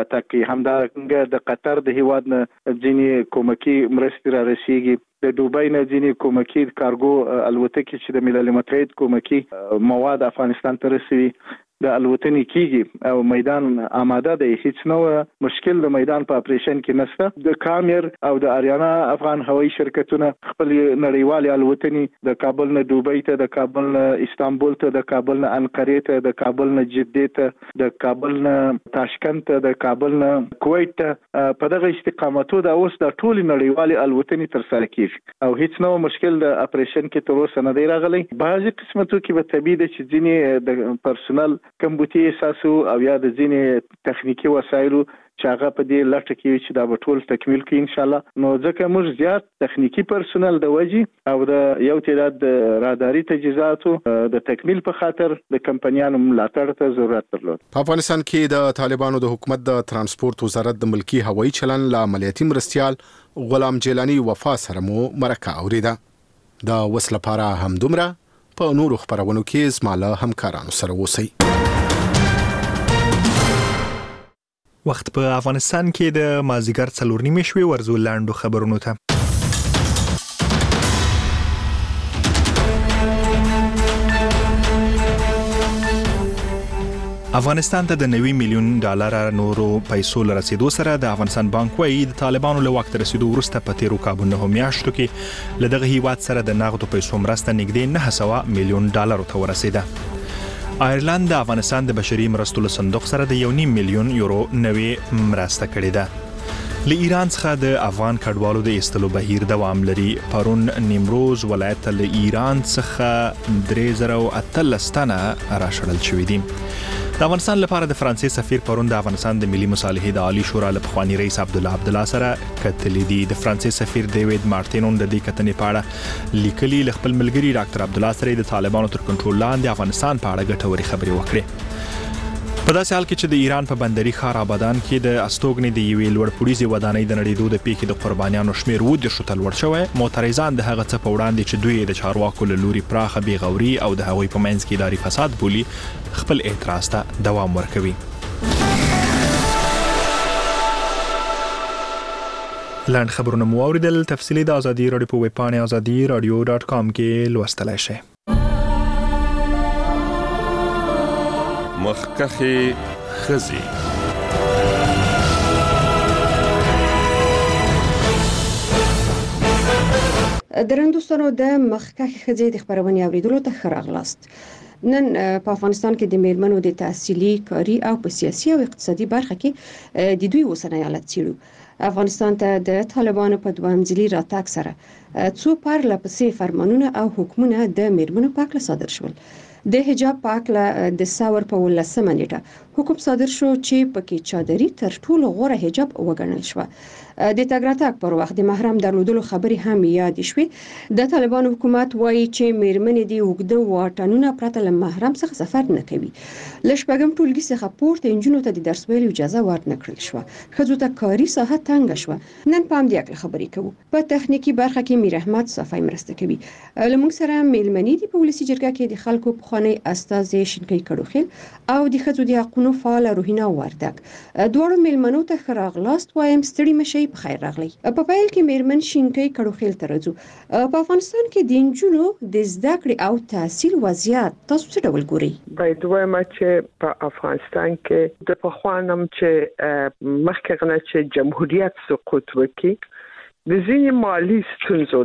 راتګ کوي. همدارنګه د قطر د هیواد نه ځینې کومکی مرستې را رسیږي، د دوبۍ نه ځینې کومکی کارګو الوتکې چې د ملل متحد کومکی مواد افغانستان ته رسوي د الوتنې کیږي او میدان آماده دی. هیڅ نو مشکل د میدان په اپریشن کې نشته. د کامیر او د اریانا افغان هوایي شرکتونه خپل نړیوال الوتنې د کابل نه دوبۍ ته، د کابل نه استانبول ته، د کابل نه انقره ته، د کابل نه جده ته، د کابل نه تاشکند ته، د کابل نه کویت ته په دغه استقامتو د اوس د ټول نړیوال الوتنې تر سره کیږي او هیڅ نو مشکل د اپریشن کې تر اوسه نه دی راغلی. بعضی قسمتو کې به طبيعي د چې ځینې د پرسونل کمبوتي احساسو او یا د ځینې تخنیکی وسایلو چې هغه په دې لټه کې چې دا به ټول تکمیل کړي ان شاء الله. نو ځکه موږ زیات تخنیکی پرسونل د وجي او د یو تعداد د راداري تجهیزاتو د تکمیل په خاطر د کمپنیانو ملاتړ ته ضرورت درلود. په افغانستان کې د طالبانو د حکومت د ترانسپورت وزارت د ملکی هوایي چلن له عملیاتي مرستيال غلام جیلانی وفا سره مو مرکه اوریده. دا وسله لپاره هم دومره په نورو خبرونو کې زماله همکارانو سره وسی. وخت په افغانستان کې د مازیګر څلور نیمې شوي ورزو لاندو خبرونو ته. افغانستان ته د نوي میلیون ډالر نورو پیسو لرسیدو سره د افغانستان بانک وایي د طالبانو له وخت رسیدو وروسته په تیرو کابو نه میاشتو کې له دغه هیواد سره د نغدو پیسو مرسته نږدې نه سوه میلیون ډالر ته ورسیده. آیرلند د افغانستان د بشري مرستو له صندوق سره د یو نیم میلیون یورو نوي مرسته کړې ده. له ایران څخه د افغان کډوالو د ایستلو بهیر دوام لري. پرون نیمروز ولایت له ایران څخه درې زره اتلس تنه راشړل شوي دي. د افغانستان لپاره د فرانسې سفیر پرون د افغانستان د ملي مصالحې د عالی شورا له پخوانی رئیس عبدالله عبدالله سره کتلې دي. د فرانسې سفیر دیوید مارټینون د دې کتنې په اړه لیکلي له خپل ملګري ډاکټر عبدالله سره د طالبانو تر کنټرول لاندې افغانستان په اړه ګټورې خبرې وکړې. په داسې حال کې چې د ایران په بندري ښار آبادان کې د استوګنې د یوې لوړپوړیزې ودانۍ د نړېدو د پیښې د قربانیانو شمیر اووه دېرشو ته لوړ شوی. معترضان د هغه څه په وړاندې چې دوی د چارواکو له لوري پراخه بېغوري او د هغوی په منځ کې اداري فساد بولي خپل اعتراض ته دوام ورکوي. لاند خبرونه مو اوریدل. تفصیلی د ازادي رادیو په ویب پاڼې ازادي رادیو ډاټ کام کې لوستلای شئ. مخکخي خزي درندوستانو د مخکخي خزي د خبرونې اوریدلو ته ښه راغلاست. نن په افغانستان کې د میرمنو د تحصیلي، کاري او په سیاسي او اقتصادي برخه کې د دوی اوسنی حالت څیړو. افغانستان ته د طالبانو په دوام ځلي راتګ سره څو پرله پسې فرمانونه او حکمونه د میرمنو په اړه صادر شول. د حجاب په اړه د ثور په ولسمه نیټه حکم صادر شو چې پکې چادري تر ټولو غوره حجاب وګڼل شو. د تګ راتګ پر وخت د محرم درلودلو خبرې هم یاد شوې. د طالبانو حکومت وایي چې میرمنې د اوږده واټنونو پرته له محرم څخه سفر نه کوي. له شپږم ټولګي څخه پورته انجونو ته د درس ویلو اجازه ورنه کړل شوه. ښځو ته کاري ساحه تنګه شوه. نن په همدې اړه خبرې کوو. په تخنیکی برخه کې میر احمد صفای مرسته کوي. له موږ سره میلمنې دي په ولسی جرګه کې د خلکو پخوانی استازي شینکي کډوخیل او د ښځو د حقوقو فعال روحینا وردک. دوه میلمنو ته ښه راغلاست وایم. ستړي مشي په خیر راغلی. په پیل کې میرمن شینکي کډوخیل ترځو. په افغانستان کې د انجونو د زده کړې او تحصیل وضعیت تاسو څه ډول ګورئ؟ باید وایم چې په افغانستان کې د پخوانم چې مخکې چې جمهوریت سقوط وکړي د ځینې مالی ستونزو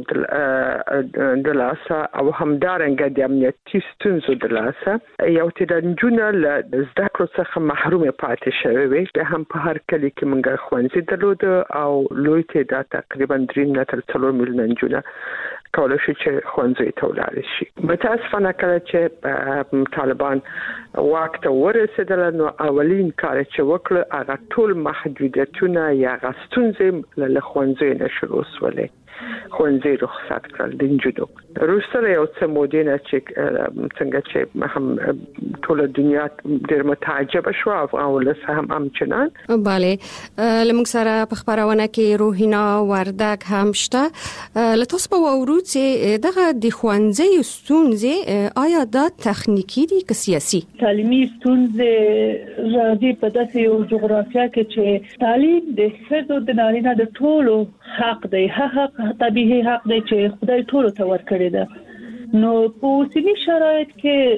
د لاسه او همدارنګه د امنیتي ستونزو د لاسه یو ترنجونه له زده کړو څخه محروم پاتې شوی وي. هم په هر کلی کې موږ ښوونځي درلوده او لوی تعداد تقریبا درې نه تر څلور میلیونه نجونه کولای شي چې ښوونځي ته ولاړ شي. متاسفانه کله چې طالبان واک ته ورسېدل نو اولین کار چې وکړ هغه ټول محدودیتونه یا ستونزې له ښوونځي نه شروع وسولې. ښوونځي رخصت کړل د نجونو. وروسته یو څه مودې نه چې څنګه چې هم ټول دنیا ډېر متعجب شو او ولس هم همچنان. بله لمږ سره په خبرونه کې روحینا وردک هم شته. لتاسو په ورو چې دغه د ښوونځي ستونزې آیا دا تخنیکی دي که سیاسي؟ تعلیمي ستونزې راځي په داسې یو جغرافیا کې چې تعلیم د ښځو د نارینه د ټولو حق دی، حق طبيعي حق دی چې خدای ټولو ته ورکړی دی. نو په اوسني شرایط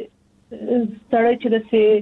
کې سړی چې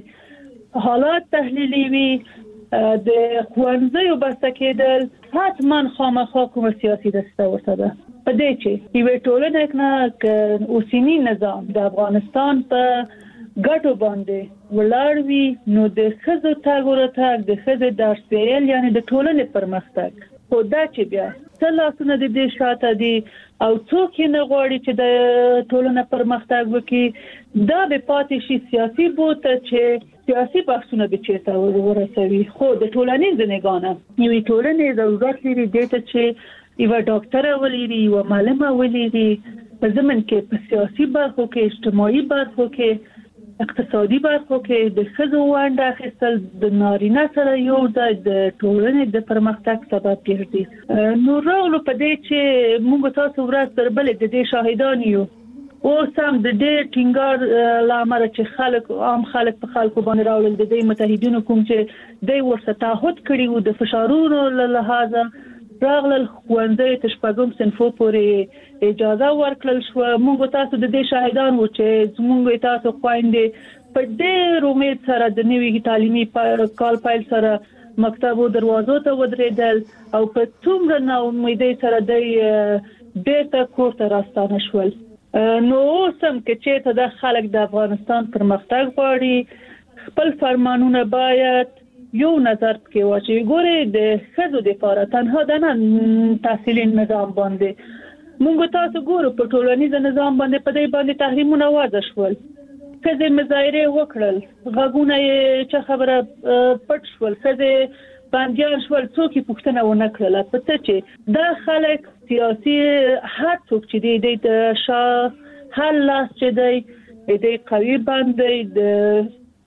د حالات تحلیلي وي د خوانځي وبسته کېدل حتما خامخا کوم سیاسي دسته ورته ده. په دې چې یو ټولنه کې اوسنی نظام د افغانستان په ګټو باندې ولاړ وي نو د ښځو تګ ورتګ د ښځو درس ویل یعنی د ټولنې پرمختګ خو دا چې بیا څلاسونه د دې شاته دي او څوک نه غواړي چې د ټولنې پرمختګ وکړي دا به پاتې شي سیاسي بوته چې سیاسي بحثونه به چیرته ورسوي. خو د ټولنیز نگانه یوې ټولنې ضرورت لري دته چې یو ډاکټر ولري یو معلمه ولري په زمن کې په سیاسي برخو کې اجتماعي برخو کې اقتصادي برخو کې د ښځو ونډه اخیستل د نارینه سره یو ځای د ټولنې د پرمختګ سبب ګرځي. نو راغلو په دې چې موږ تاسو ورځ تر بلې د دې شاهدان یو او سم د دې ټینګار لامل چې خلک عام خلک په خلکو باندې راول د دې متحدینو کوم چې د ورسره تعهد کړي وو د فشارونو له لحاظه راغلل خوانځي تشپګم سنفو پورې اجازه ورکړل شو. موږ تاسو د دې شاهدان وو چې موږ تاسو خويندې په ډېر امید سره د نوي تعلیمي کال پیل سره مکتبو دروازو ته ودرېدل او په څومره نا امیدۍ سره د بیرته کور ته راستانه شول. نو سم کې چې د خلک د افغانستان پرمختګ غواړي خپل فرمانونه باید یو نظر کې واچي. ګوره د ښځو لپاره تنها د نه تحصیلي نظام باندې موږ تاسو ګورو په ټولنیز نظام باندې په دې باندې تحریمونه وضع شول. ښځې مظاهره وکړل غوونه یې چې خبره پټ شول ښځې باندې شول څوک پوښتنه ونه کړله په څه چې دا خلک سیاسي هر څوک چې د شاه هر لاس چې دی د قوي باندې د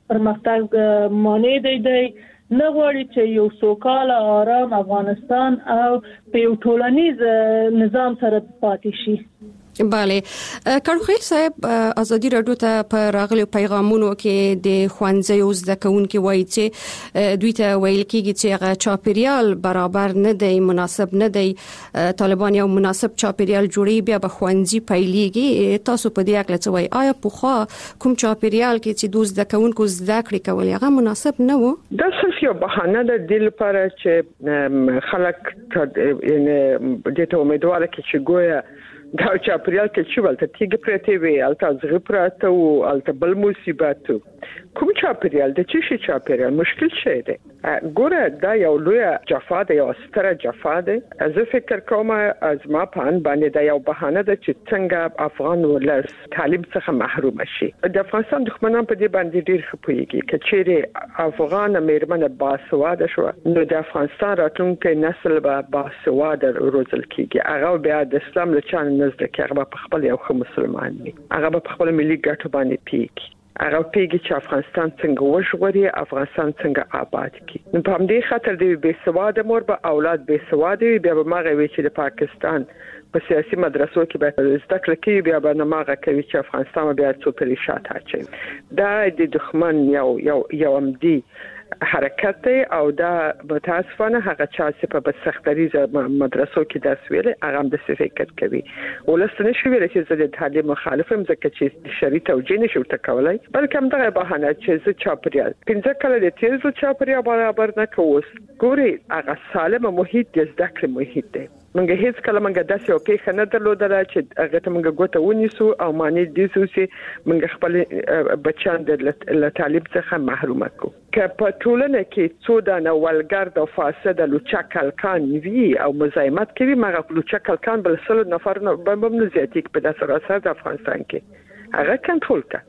پرمختګ مانع دی دی نه غواړي چې یو سوکاله آرام افغانستان او په یو ټولنیز نظام سره پاتې شي. بله کارخیل صاحب ازادي رادیو ته په راغلي پیغامونو کې د خوانځي زده کوونکو وایي چې دوی ته ویل کېږي چې هغه چاپیریال برابر نه دی مناسب نه دی طالبان یو مناسب چاپیریال جوړي بیا به خوانځي پیلېږي. تاسو په دې اړه څه وایي؟ آیا پوخا کوم چاپیریال کې چې دوی زده کوونکو زده کړې کول هغه مناسب نه و؟ دا صرف یو بهانه ده د لپاره چې خلک د ته امیدواره کې چې ګویا دا چاپریال کې چې ولته تیګ پرته وی الته زغ پراته او الته بل مصیبت کوم چاپریال د چی شي چاپریال مشکل شي دی. ګوره دا یو لوی جفا ده یو ستره جفا ده. زه فکر کوم از ما پان باندې دا یو بهانه ده چې څنګه افغان ولس تعلیم څخه محروم شي. د افغانستان دښمنان په دې باندې ډیر خپويږي کچېره افغان مېرمن باسواده شو نو د افغانستان راتلونکي نسل به باسواده روزل کیږي. هغه بیا د اسلام له چانه نزد کې هغه په خپل یو خو مسلمان وي هغه په خپل ملي ګټو باندې پیږي هغه پیږي چې افغانستان څنګه وژغوري افغانستان څنګه آباد کړي. نو په همدې خاطر دی بے سواده مور به اولاد بے سواده وي بیا به ماغه وي چې د پاکستان په سیاسي مدرسو کې به زده کړې کوي بیا به ماغه کوي چې افغانستان بیا څو پرې شاته اچي. دا د دښمن یو یو یو امدي حرکت دی او دا متاسفانه هغه چا چې په سختريزه مدرسو کې درس ویل هغه هم د فکر کوي ولستنه شو ویل چې زه د تعلیم مخالفم ځکه چې شری توجیه نشو تکولای بلکې هم دغه بهانه چې زه چاپریال پنځه کله د تیزو چاپریال برابر نه کووس ګوري هغه سالم محیط د زده کړې محیط دی. منګه هیڅ کله منګه داسې او کې خنه درلودل چې هغه ته منګه ګوته ونیسو او معنی دي چې منګه خپل بچان د تعلیم څخه محروم کو. که په ټولنه کې څو دانه ولګرد او فاسد لوچا کلکان وی او مزاحمت کوي مګه لوچا کلکان بل سل نفر نه بمبم زیاتیک په داسې راځي د افغانستان کې هغه کنټرول کا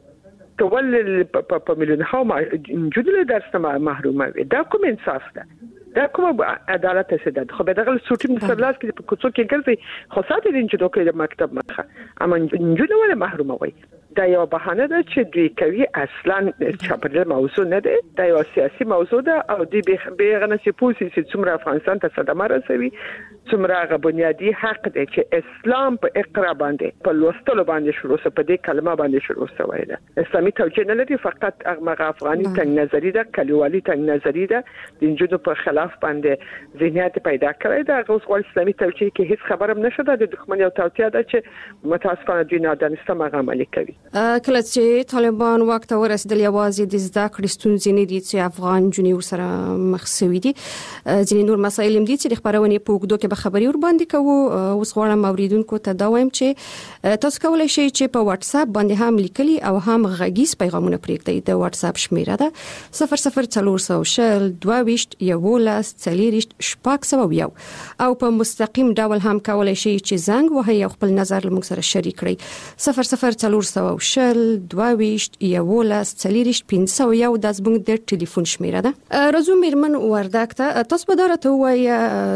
تول په مليون ها جوړل درس محرومه وي. دا کوم انصاف ده؟ دا کوم عدالت څه ده؟ خو به دغه سوټي مسلات کې په کوڅو کې ګرځي خو ساتي د انجو دوکې د مکتب مخه اما انجو نه ولا محرومه وي. دا یو بهانه ده چې دوی کوي اصلا چاپریال موضوع نه ده. دا یو سیاسي موضوع ده او دی به غنه چې پوسی چې څومره افغانستان ته صدمه رسوي څومره غو بنیادی حق دی چې اسلام په اقرا باندې په لوستلو باندې شروع سه په دې کلمه باندې شروع سوی ده اسلامي توجیه نه لري فقط هغه افغاني تنګ نظری ده کلیوالي تنګ نظری ده د انجونو په خلاف باندې ذهنیت پیدا کړی ده هغه اوس اسلامي توجیه کې هیڅ خبره هم نشته د دښمنۍ او توطئه ده چې متاسفانه دوی نادانسته هغه عملي کوي کله چې طالبان واک ته ورسېدل یوازې د زده کړې ستونزې نه دي چې افغان جنې ورسره مخ شوي دي ځینې نور مسایل هم دي چې د خبرونې په اوږدو کې به خبري ور باندې کوو اوس غواړم اوریدونکو ته دا وایم چې تاسو کولای شئ چې په واتس اپ باندې هم لیکلي او هم غږیز پیغامونه پرېږدئ د واتس اپ شمیره ده صفر صفر څلور سوه شل دوه ویشت یولس څلېرویشت شپږ سوه یو او په مستقیم ډول هم کولای شئ چې زنګ وهئ او خپل نظر له موږ سره شریک کړئ صفر صفر څلور سوه شل دوه ویشت یولس څلېرویشت پنځه سوه یو د زموږ د ټلیفون شمیره ده راځو میرمن وردګ ته تاسو به دا راته ووایئ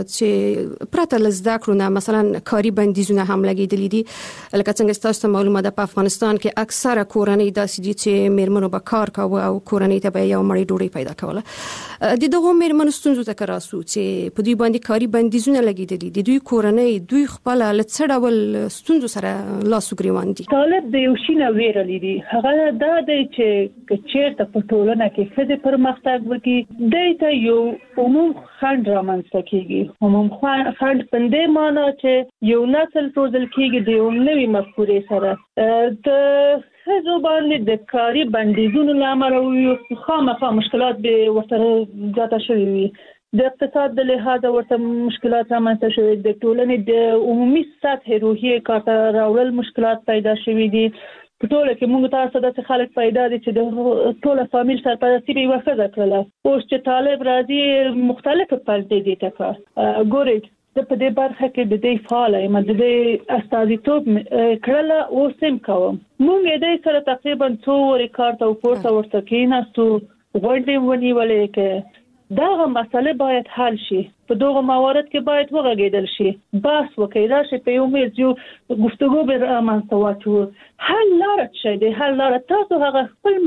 چې پرته له زده کړو نه مثلا کاري بندیزونه هم لګېدلي دي لکه څنګه ستاسو ته معلومه ده په افغانستان کې اکثره کورنۍ داسې دي چې میرمنو به کار کاوه او کورنۍ ته به یو مړۍ ډوډۍ پیدا کوله د دغو میرمنو ستونزو ته که راسو چې په دوی باندې کاري بندیزونه لګېدلي دي دوی کورنۍ دوی خپل له څه ډول ستونزو سره لاس و ګریوان دي طالب د یو شي نه ویره لري هغه دا دی چې چیرته په ټولنه کې ښځې پرمختګ وکړي دوی ته یو عموم خنډ رامنځته کېږي عموم خنډ په دې معنی چې یو نسل روزل کېږي د یو نوي مفکورې سره د ښځو باندې د کاري بندیزونو له امله خامخا مشکلات به ورسره زیاته شوي وي د اقتصاد د لحاظه ورته مشکلات رامنځته شوي د ټولنې د عمومي سطح روحیې کارته راوړل مشکلات پیدا شوي دي په ټوله کې موږ تاسو د خلک پیدا دي چې د ټوله فامیل سرپرستی به یوه ښځه کړله اوس چې طالب راځي مختلفه پردې دي ته ګورئ د په دې برخه کې د دې فعاله یم د دې استازیتوب کړله اوس هم کوم موږ دې سره تقریبا څو ورې کار ته پورته ورته کېناستو غونډې ونیولې کې دغه مسله باید حل شي په دغه موارد کې باید وغږیدل شي بحث وکړي راشي په یو میز یو گفتگو به رامنځته واچو حل لاره څه دی حل لاره تاسو هغه خپل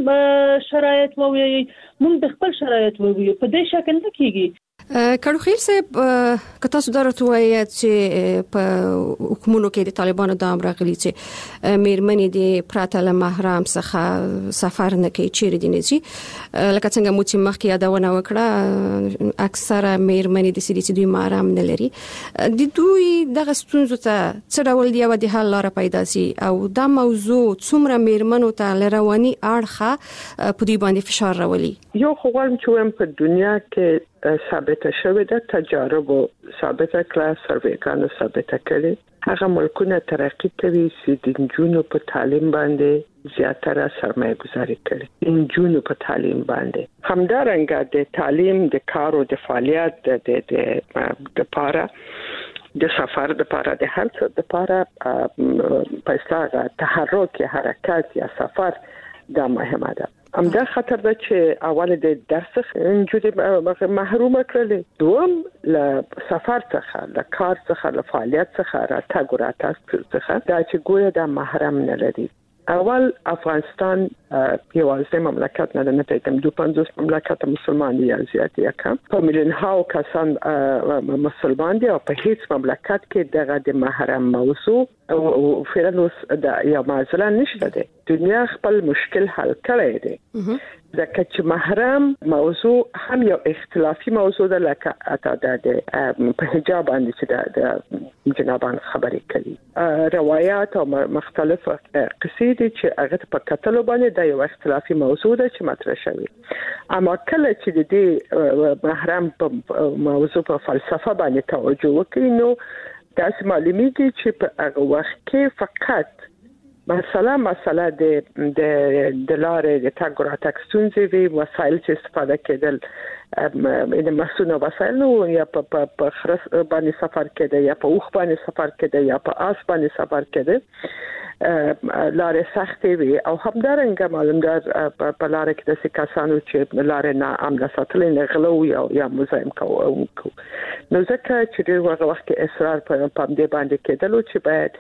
شرایط ووایي موږ د خپل شرایط ووایو په دې شکل نه کیږي کړو خیر صاحب که تاسو درته وایي چې په حکومتونو کې د طالبانو د امر غلي چې میرمنې د پراته له محرم څخه سفر نه کوي چیرې دي نه شي لکه څنګه مو چې مخکې یادونه وکړه اکثره میرمنې د سړي چې دوی محرم نه لري د دوی دغه ستونزو ته څه ډول دی او د حل لاره پیدا شي او دا موضوع څومره میرمنو ته لرواني اړخه په دوی باندې فشار راولي یو خو غواړم چې وایم په دنیا کې ثابته شوې ده تجارب ثابته کړه سروېګانو ثابته کړي هغه ملکونه ترقی کوي چې د نجونو په تعلیم باندې زیاتره سرمایه گذاري کوي د نجونو په تعلیم باندې همدارنګه د تعلیم د کار او د فعالیت د د د پاره د سفر د پاره د هر څه د پاره پیسې تحرک حرکت یا سفر دا مهمه ده همدا خطر ده چې اول د درس انجوری محروم کړل دوم ل سفر څخه ل کار څخه ل فعالیت څخه را تګ را تاسو څخه دا چې ګویا د محرم نه لري اول افغانستان یوازې مملکت نه نه پیدم دو پنځوس مملکت مسلمان دي زیات یا کم په میلیون هاو کسان مسلمان دي او په هیڅ مملکت کې دغه د محرم موضوع او فعلا د یا معزله نشته ده دنیا خپل مشکل حل کړی دی ځکه چې محرم موضوع هم یو اختلافي موضوع ده لکه اته د په حجاب باندې چې د جنابان خبرې کوي روایت او مختلف قصې دي چې هغه په کتلو باندې د یو اختلافي موضوع ده چې مطرح شوی اما کله چې د دې محرم په موضوع په فلسفه باندې توجه وکړي نو تاسو معلومیږي چې په هغه وخت کې فقط مثلا مثلا د د د لارې د تګ راتګ ستونزې وي وسایل چې استفاده کېدل د مسونو وسایل نو یا په په خرس باندې سفر کېده یا په اوخ باندې سفر کېده یا په آس باندې سفر کېده لارې سختې وي او همدارنګه معلومدار په لارې کې د کسانو چې لارې نه امن ساتل نه غلو یا یا مزاحم کوونکو نو ځکه چې د وخت کې اصرار په پام دې باندې کېدل چې باید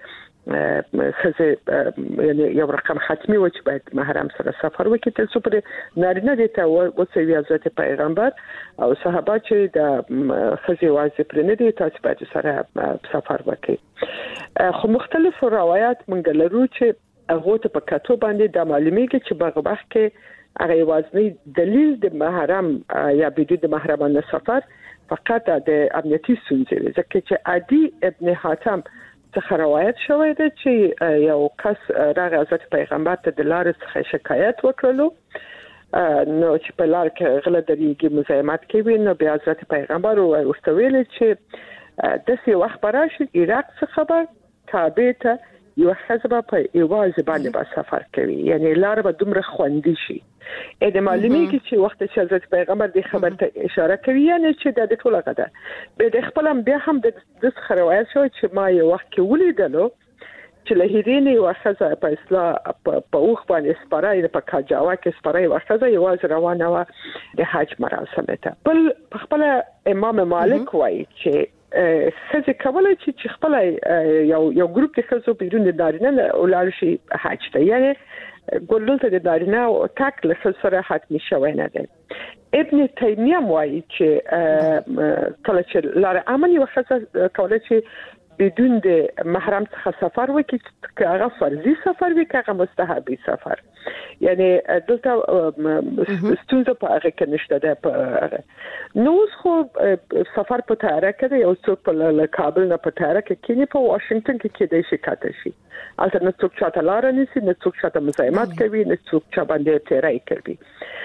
خزه یعنی یو رقم حتمی و چې باید محرم سره سفر وکړي تر څو پر نارینه دي ته وسوي حضرت پیغمبر او صحابه چې د خزه واځي پر نه دي تاسو باید سره سفر وکړي خو مختلف روایت مونږ لرو چې هغه ته په کاتو باندې د معلومیږي چې په وخت کې هغه وازنی دلیل د محرم یا بدون د محرمانه سفر فقط د امنیتي ستونزې ځکه چې عدي ابن حاتم څخه روایت شوی دی چې یو کس راغی حضرت پیغمبر ته د لارې څخه شکایت وکړلو نو چې په لار کې غله دریږي مزاحمت کوي نو بیا حضرت پیغمبر ورته ویل چې د څه وخت براشي عراق څخه به کعبه ته یو حزب په ایواز باندې به سفر کوي یعنی لار به دومره خوندي شي اې د معلومیږي چې وخت چې حضرت پیغمبر د خبر ته اشاره کوي یعنی چې د ټوله غدا به د خپل بیا هم د روایت شو چې ما یو وخت کې ولیدلو چې له هیرینې واخذه په اصلاح په اوخ باندې سپارای په کاجاوا کې سپارای واخذه یو روانه و د حج مراسم ته بل خپل امام مالک وایي چې خزه کولای چې خپل یو یو ګروپ کې خزو بدون د نارینه ولر شي حج ته یعنی ګولل ته د نارینه او تک له سره حتمی شوی نه دی ابن تیمیه وایي چې کله چې لار امن یو خزه کولای چې بدون د محرم څخه سفر وکړي که هغه فرضي سفر وي که هغه مستحبي سفر یعنی دلته ستونزه په هغه کې نشته ده نو خو سفر په طیاره کې یو څوک په کابل نه په طیاره کې کینی په واشنگټن کې کې د شکایت شي البته نه څوک چاته لار نسی نه څوک چاته مزاحمت کوي نه څوک چا باندې تیرای کوي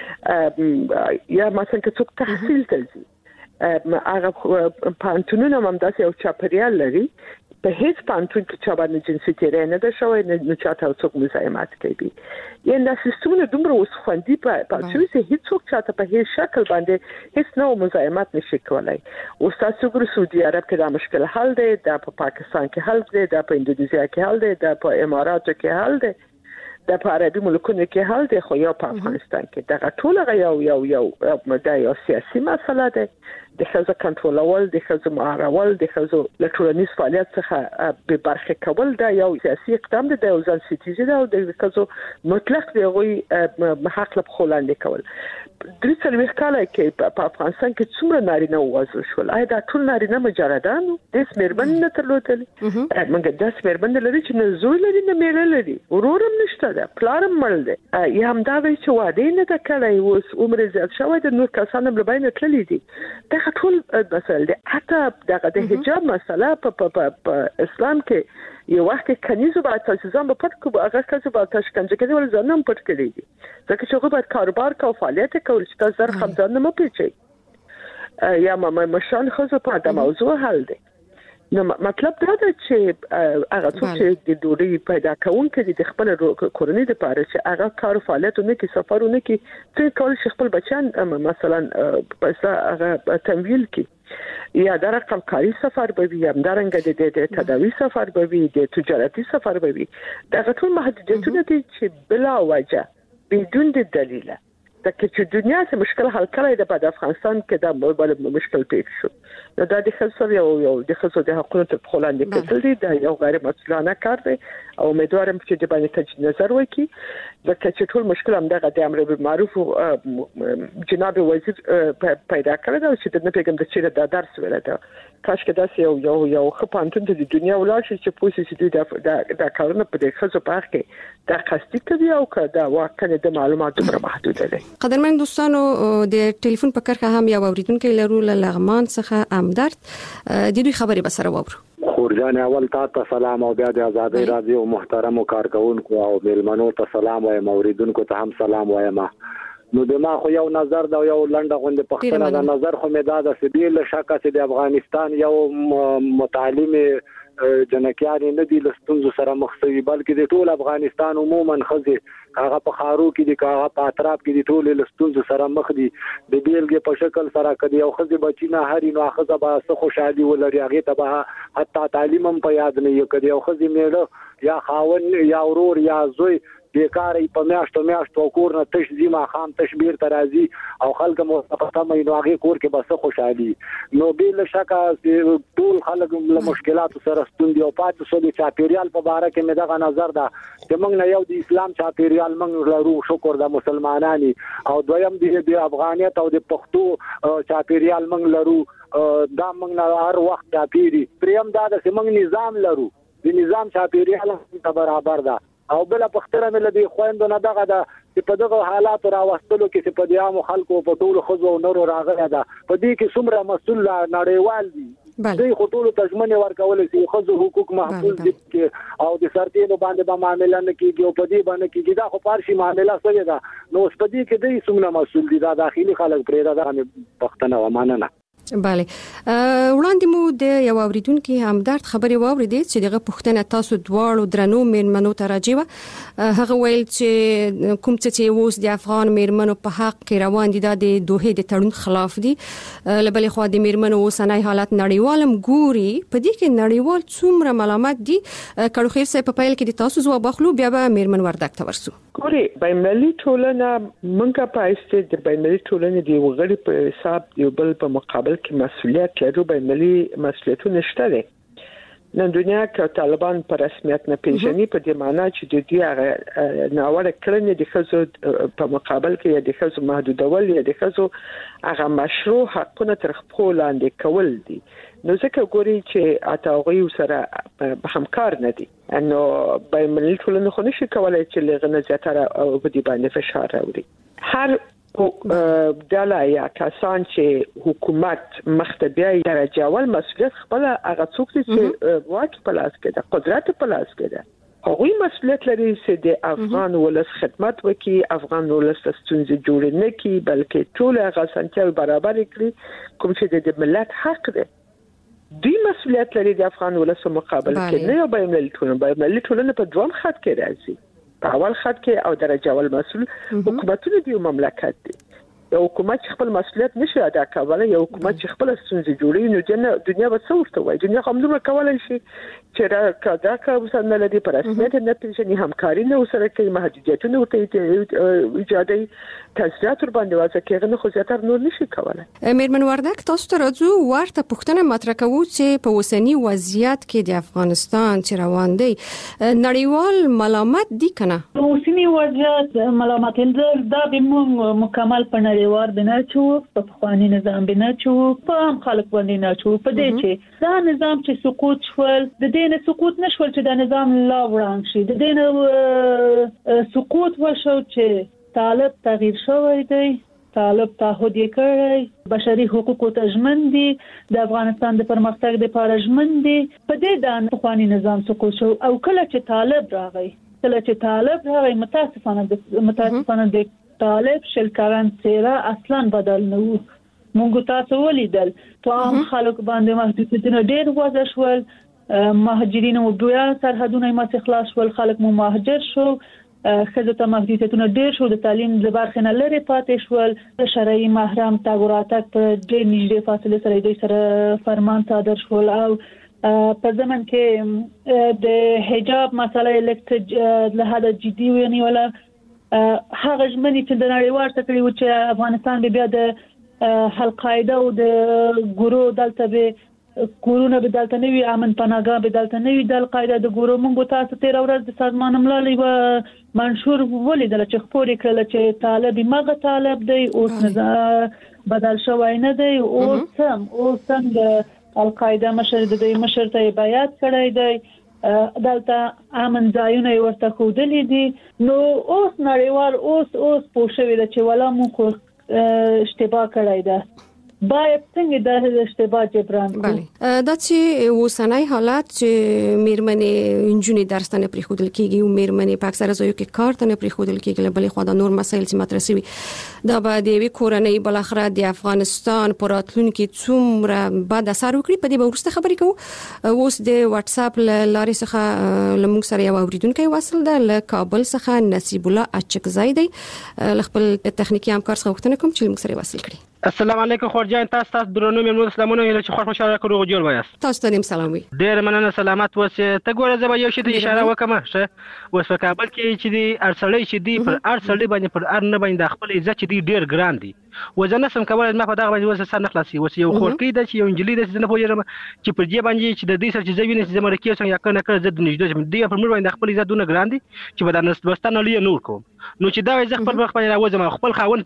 یا مثلا که څوک تحصیل کوي هغه پانتونونه هم داسې یو چاپریال لري په هیڅ پانتون کې چا باندې جنسي تیری نه ده شوی نه چاته څوک مزاحمت کوي یعنی دا سیستمونه دومره اوس خوندي په چې هیڅ څوک چاته په هیڅ شکل باندې هیڅ نوع مزاحمت نشي کولای اوس تاسو ګورئ سعودي عرب کې دا مشکل حل دی دا په پاکستان کې حل دی دا په اندونیزیا کې حل دی دا په اماراتو کې حل دی دا په عربي ملکونو کې حل دی خو یو په افغانستان کې دا ټول یو یو یو دا یو سیاسي مسله ده د خزه کنټرولول د خزه معارول د خزه لټورنیز فعالیت څخه به برخه کول دا یو سیاسي اقدام دی د ځان سیتیزي دا د خزه مطلق دی غوي حق لب خلاندې کول درې څلوېښت کاله کې په افغانستان کې څومره نارینه ووژل شول آیا دا ټول نارینه مجردانو د سمیربند نه ترلودل موږ د سمیربند لري چې نه زوی لري نه میړه لري ورورم نشته ده پلارم مړ دی یا هم دا وایي چې واده نه ده کړی اوس عمر زیات شوی د نور کسانو له بین تللی دي دا ټول مسله ده حتی دغه د حجاب مسله په اسلام کې یو وخت کې کنيزو باید تاسو ځان په پټ کو هغه کسو باید تاسو کنځ کوي ول ځانم پټ کړی دي ځکه چې هغه باید کاروبار کوي فعالیت کوي چې تاسو زر خمځان نه مپیچي یا ما مشان خو په دا موضوع حل دی نو مطلب دا ده چې هغه څه چې د ډوډۍ پیدا کوونکې د خپل کورنۍ د پاره چې هغه کار فعالیتونه کې سفرونه کې څه کول شي خپل بچان مثلا پیسې هغه تمویل کې یا در رقم کاری سفر به وي هم درنګ د تداوی سفر به وي د تجارتي سفر به وي دا ټول محدودیتونه دي چې بلا وجه بدون د دلیل دا چې دنیا څخه مشکل حل کړی د په افغانستان کې دا بل مشکل پیښ شو نو دا د خصوصي یو یو د خصوصي حقوقو ته خلاندې کېدل دي دا یو غیر مسؤلانه کار دی او امیدوارم چې د باندې تجدید نظر وکړي ځکه چې ټول مشکل هم دغه د امر بالمعروف جناب وزیر پیدا کړی دا چې د نه پیغام د چیرې د درس ویل دا کاش کې دا یو یو یو خپانتون د دنیا ولر شي چې پوسې چې د د کارونه په دې خصوصي په کې دا قصدي کوي او کدا واقعا د معلوماتو پر محدود دي قدرمن دوستانو د ټلیفون په کرخه هم یو اوریدونکو لرو لغمان څخه امدرد د دوی خبرې به سره وورو خورجان اول تاسو سلام او بیا د آزادۍ رادیو محترم کارکونکو او ملمنو ته سلام وایم اوریدونکو ته هم سلام وایم نو د ما خو یو نظر دا یو لنډه غونډه پښتنه دا نظر خو مې دا د سبیل شکه چې د افغانستان یو متعلم جنکیان نه دي لستونزو سره مخ شوي بلکې د ټول افغانستان عموما خزه هغه په خارو کې دي هغه په اطراف کې دي ټول لستونزو سره مخ دي د بیلګې په شکل سره کدي او خزه بچینه هري نو خزه به څه خوشحالي ولري هغه ته به حتی تعلیم هم په یاد نه یو کدي او خزه میړه یا خاون یا ورور یا زوی بیکارې په میاشتو میاشتو کور نه تش زیما خام تشبیر ترازی او خلک مو پته مې نو هغه کور کې بس خوشحالي نو بل شکه ټول خلک له مشکلاتو سره ستوندي او پاتې سولې چاپیریال په اړه کې مې دغه نظر ده چې موږ نه یو د اسلام چاپیریال موږ لرو شکر د مسلمانانی او دویم د افغانیت او د پښتو چاپیریال موږ لرو دا موږ نه هر وخت چاپیری پریم دا د موږ نظام لرو د نظام چاپیریال ته برابر ده او بل پختره مې لدی خويندو نه دغه ده چې په دغه حالات راوستلو کې چې په دې عام خلکو په ټولو خزو او نورو راغله ده په دې کې څومره مسؤل نړیوال دي دوی خطول تضمن ورکول شي خزو حقوق محفوظ دي او د سرتینو باندې به معاملې نه کیږي او په دې باندې کیږي دا خو پارشي معاملې سره ده نو په دې کې دوی څومره مسؤل دي دا داخلي خلک پرې ده دا پښتنه ومانه بله وړاندې مو د یو اوریدونکو همدرد خبرې واوریدې چې دغه پښتنه تاسو دواړو درنو میرمنو ته راځي هغه ویل چې کوم څه چې اوس د افغان میرمنو په حق کې روان دي د دوه د تړون خلاف دي لبلې خو د میرمنو اوسنۍ حالت نړیوالم ګوري په دې کې نړیوال څومره ملامت دي کړو خیر سه په پیل کې د تاسو ځواب اخلو بیا به میرمن وردک ته ورسو ګوري بینالي ټولنه منګه پایسته د بینالي ټولنې دی وغړي په حساب دی بل په مقابل کې مسؤلیت لري بینالي مسؤلیتونه شته دي نن دنیا کې طالبان په رسمیت نه پیژني په دې معنی چې د دې هغه ناوړه کړنې د خزو په مقابل کې د خزو محدودول یا د خزو هغه مشروع حقونه تر خپل لاندې کول دي نو ځکه ګوري چې اتاوغي سره همکار نه دي نو بینالي ټولنه خو نشي کولای چې لغنه زیاتره او په دې باندې فشار راوړي هر دلا یا کسان چې حکومت مختبیه درجه اول مسئولیت خپل هغه څوک چې واکي په لاس کې ده قدرت په لاس کې ده هغوی مسئولیت لري چې د افغان ولس خدمت وکړي افغان ولس ستونزې جوړ نه کړي بلکې ټول هغه سنتیاو برابر کړي کوم چې د ملت حق ده دوی مسئولیت لري د افغان ولس مقابل کې نه یو بینالمللي ټولنه بینالمللي ټولنه په دوم خط کې راځي په اول خط کې او درجه اول مسؤل حکومتونه دی مملکت دي یو حکومت خپل مسؤلیت نشي ادا کولای یو حکومت چې خپل ستونزې جوړي نو دنیا به څه ورته وایي دنیا هم نو کولای شي چې دا کدا کا نه لدی پر رسمیت نه پیژني همکاري نه سره کوي محدودیتونه ورته ایجادي تاثیرات ور باندې واسه کېغه نه خو زیاتره نور نشي کولای میرمن وردک تاسو ته راځو ورته پوښتنه مطرح کوو چې په اوسنی وضعیت کې د افغانستان چې روان دی نړیوال ملامت دي کنه په اوسنی وضعیت ملامت دا به مکمل په نړیوال بنا چو په خواني نظام بنا چو په خلک باندې نه چو په دې چې دا نظام چې سقوط شول د دې نه سقوط نشول چې دا نظام لا وړاندې شي د دې نه سقوط وشو چې طالب تغییر شوی دی طالب تعهد یې کړی بشري حقوقو ته ژمن دي د افغانستان د پرمختګ لپاره ژمن دي په دې د خواني نظام سقوط شو او کله چې طالب راغی کله چې طالب راغی متاسفانه متاسفانه د طالب شلکاران سیرا اصلا بدل نه وو مونږ تاسو ولیدل په عام خلک باندې محدودیتونه ډېر وضع شول مهاجرین او بیا سرحدونه یې خلاص شول خلک مو مهاجر شو خزه ته محدودیتونه ډېر شو د تعلیم د برخې نه لري پاتې شول د شرعي محرم تاګوراتک په ډېر نږدې فاصله سره دوی سره فرمان صادر شول او په زمن کې د حجاب مسله الکتر له هدا جدي ونیول هغه ژمنې چې د نړیوال تکړه و چې افغانستان به بیا د القاعده او د ګورو دلته به کورونه به دلته نوي امن پناهګاه به دلته نوي د القاعده د ګورو مونږ تاسو تیر ورځ د سازمان ملل و منشور ولیدل چې خبرې کړل چې طالب مغه طالب دی اوس نه بدل شوی نه دی اوس هم اوس هم د القاعده مشر د دې مشر ته بیعت کړی دی دلته امن ځایونه ورته خودلې دي نو اوس نړیوال اوس اوس پوښوي چې ولا مو اشتباه کړی ده باید څنګه د اشتباه جبران کړي دا چې اوسنۍ حالت چې میرمنې انجونې درس نه پرې خودل کیږي او میرمنې په اکثره ځایو کې کار ته نه پرې خودل کیږي بلې خو دا نور مسایل چې مطرح شوي دا به د وی کورنۍ بل اخره د افغانستان پراتلونکو څومره بعد اثر وکړي په دې به ورسته خبرې کوو اوس د واتس اپ لارې څخه لمونږ سره یو اوریدونکو وصل ده له کابل څخه نصیب الله اچکزای دی خپل تخنیکی همکار څخه وختنه کوم چې لمونږ سره وصل کړي السلام علیکم خورجان، تاسو تاسو درنو مېلمنو سلامونه ویل چې خوښ مشاله کړو جوړ وایاست. تاسو ته هم سلام وي. ډېر مننه، سلامت اوسئ. ته ګوره زه به یو شی ته اشاره وکم. ښه، اوس په کابل کې چې دی ارسړی چې دی پر ارسړی باندې پر ار نه باندې خپل عزت چې دی ډېر ګران دی. وزنه سم کولای ما په دغه باندې وسه سر نه خلاصي. وس یو خورکی د چې یو انجلی د څه نه پوهیږم چې پر دې باندې چې د دې سره چې زوینه چې زمره کې څنګه کنه کړ زد نږدې چې دی پر مر باندې خپل عزت دونه ګران دی چې بدن نستانه لې نور کوم. نو چې دا وځ خپل وخت باندې راوځم خپل خاون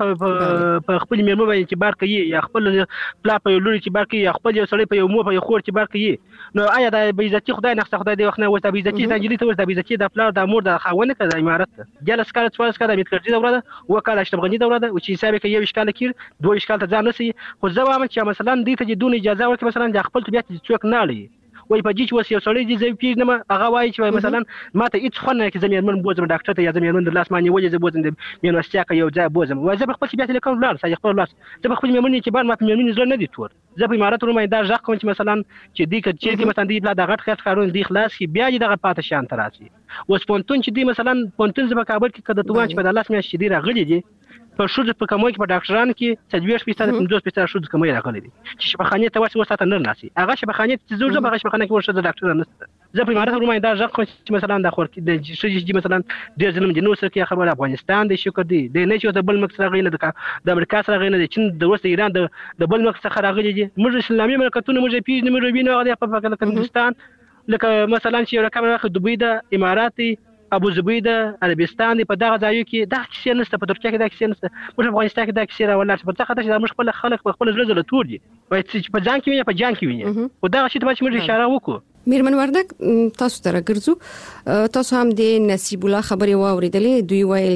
په خپل میرمن باندې چې بار کوي یا خپل پلا په لوري چې بار کوي یا خپل یو سړی په یو مو په یو خور چې بار کوي، نو آیا د بیزتی خدای نه خدای دی وخت نه وځي بیزتی د انجلی ته وځي بیزتی د پلا د مور د خاون کړه د امارت جلس کال څوارلس کال د میتکرجي دوره ده وکاله اشتبغنی دوره ده او چې حساب کې یو اشکال کړ دوه اشکال ته ځان نسی. خو زه وایم چې مثلا دې ته چې دون اجازه ورکړي مثلا د خپل طبيعت څوک نه لري وای په دې چې وس یو سړی دی زه پیژنم هغه وایي چې مثلا ماته هیڅ خو نه کې زمير من بوزم ډاکټر ته یا زمير من د لاس مانی وجه زه بوزم د میونستیا کې یو ځای بوزم وای زه خپل طبيعت لیکم لار سای خپل لاس زه خپل میمن چې بار ما په میمن زړه نه دي تور زه په امارات رومه دا ځخ کوم چې مثلا چې دې کې چې مثلا دې بلا د غټ خټ کارون دی خلاص کی بیا دې دغه پاتې شان تراسي. وس پونتون چې دې مثلا پونتون زه په کابل کې کده توان چې په دالاس مې شدي راغلي دي په شوز په کومه کې په ډاکټرانو کې تدویش پیسه د پنځوس پیسه شوز کومه راغلي دي چې په خانه ته واسه وساته نه ناسي هغه چې په خانه ته زوړ زه په خانه کې ورشه د ډاکټر نه زه په امارات رومه دا ځخ کوم چې مثلا د خور کې د شوز چې مثلا د ځنم جنوب سره کې خبر افغانستان د شکر دی د نه چې د بل مکس راغلی د امریکا سره راغلی د چین د وسط ایران د بل مکس څخه راغلی دي موږ اسلامي مملکتونه موږ پیژنې موږ وینو هغه په پاکستان لکه مثلا چې رقم واخد دوبۍ د اماراتي ابو ظبي د عربستان په دغه ځایو کې دا کیسه نشته، په ترکیه کې دا کیسه نشته، په افغانستان کې دا کیسه راولل په ځکه چې موږ خپل خلک په خپل ځل له تور دي وایي چې په ځان کې وي په ځان کې وي او دا شی ته چې موږ اشاره وکړو. میرمن وردک تاسو ته راګرځو، تاسو هم د نصیب الله خبرې واوریدلې، دوی ویل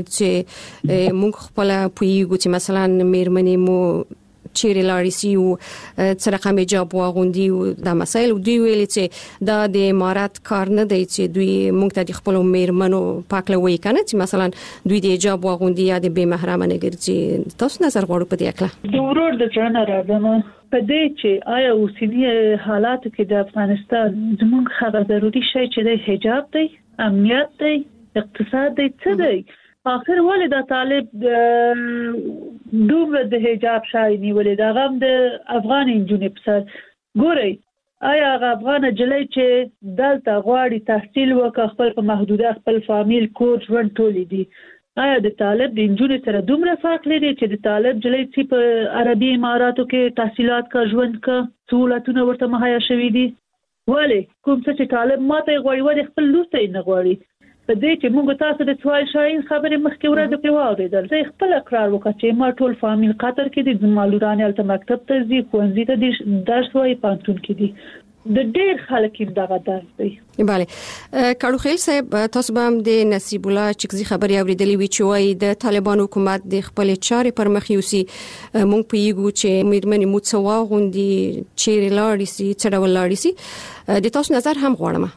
چې موږ خپل پویګو چې مثلا میرمنې مو چیرې لاړې سي او څه رقم جواب واغوندي او دا مسایل دوی ویل چې دا د امارات کار نه دی چې دوی موږ ته د خپل میرمنو پاکلوي کنه چې مثلا دوی د جواب واغوندي یا د بے محرمه نه ګرځي. تاسو نظر غواړو په دې اړه؟ د ورور د ځان راځم په دې چې آیا اوسنی حالات کې د افغانستان زموږ هغه ضروري شی چې د حجاب دی، امنیت دی، اقتصاد دی، څه دی؟ اخر ولې دا طالب دومره د حجاب شای نیولې دا غم د افغان انجونې په سر ګوري آیا هغه افغان جلې چې دلته غواړي تحصیل وکړي خپل په محدوده خپل فامیل کور ژوند ټولې دي آیا د طالب د انجونې سره دومره فرق لري چې د طالب جلې چې په عربي اماراتو کې تحصیلات کا ژوند کا سہولتونه ورته مهیا شوي دي ولې کوم څه چې طالب ماته غواړي ولې خپل لوستي نه غواړي په دې چې موږ تاسو د سوال شاین خبرې مخکې ورته په واوریدل زه خپل اقرار وکړم چې ما ټول فامیل قطر کې دي زمالوران الته مکتب ته ځي ښوونځي ته دي درس وایي پانتون کې دي د ډېر خلک دغه درس دی. بله کاړو خیل صاحب تاسو به هم د نصیب الله چکزي خبرې اوریدلې وی چې وایي د طالبان حکومت د خپل چارې پر مخ یوسي مونږ پیګو چې میرمنې مو څه واغوندي چیرې لاړې سي څه ډول لاړې سي د تاسو نظر هم غواړم.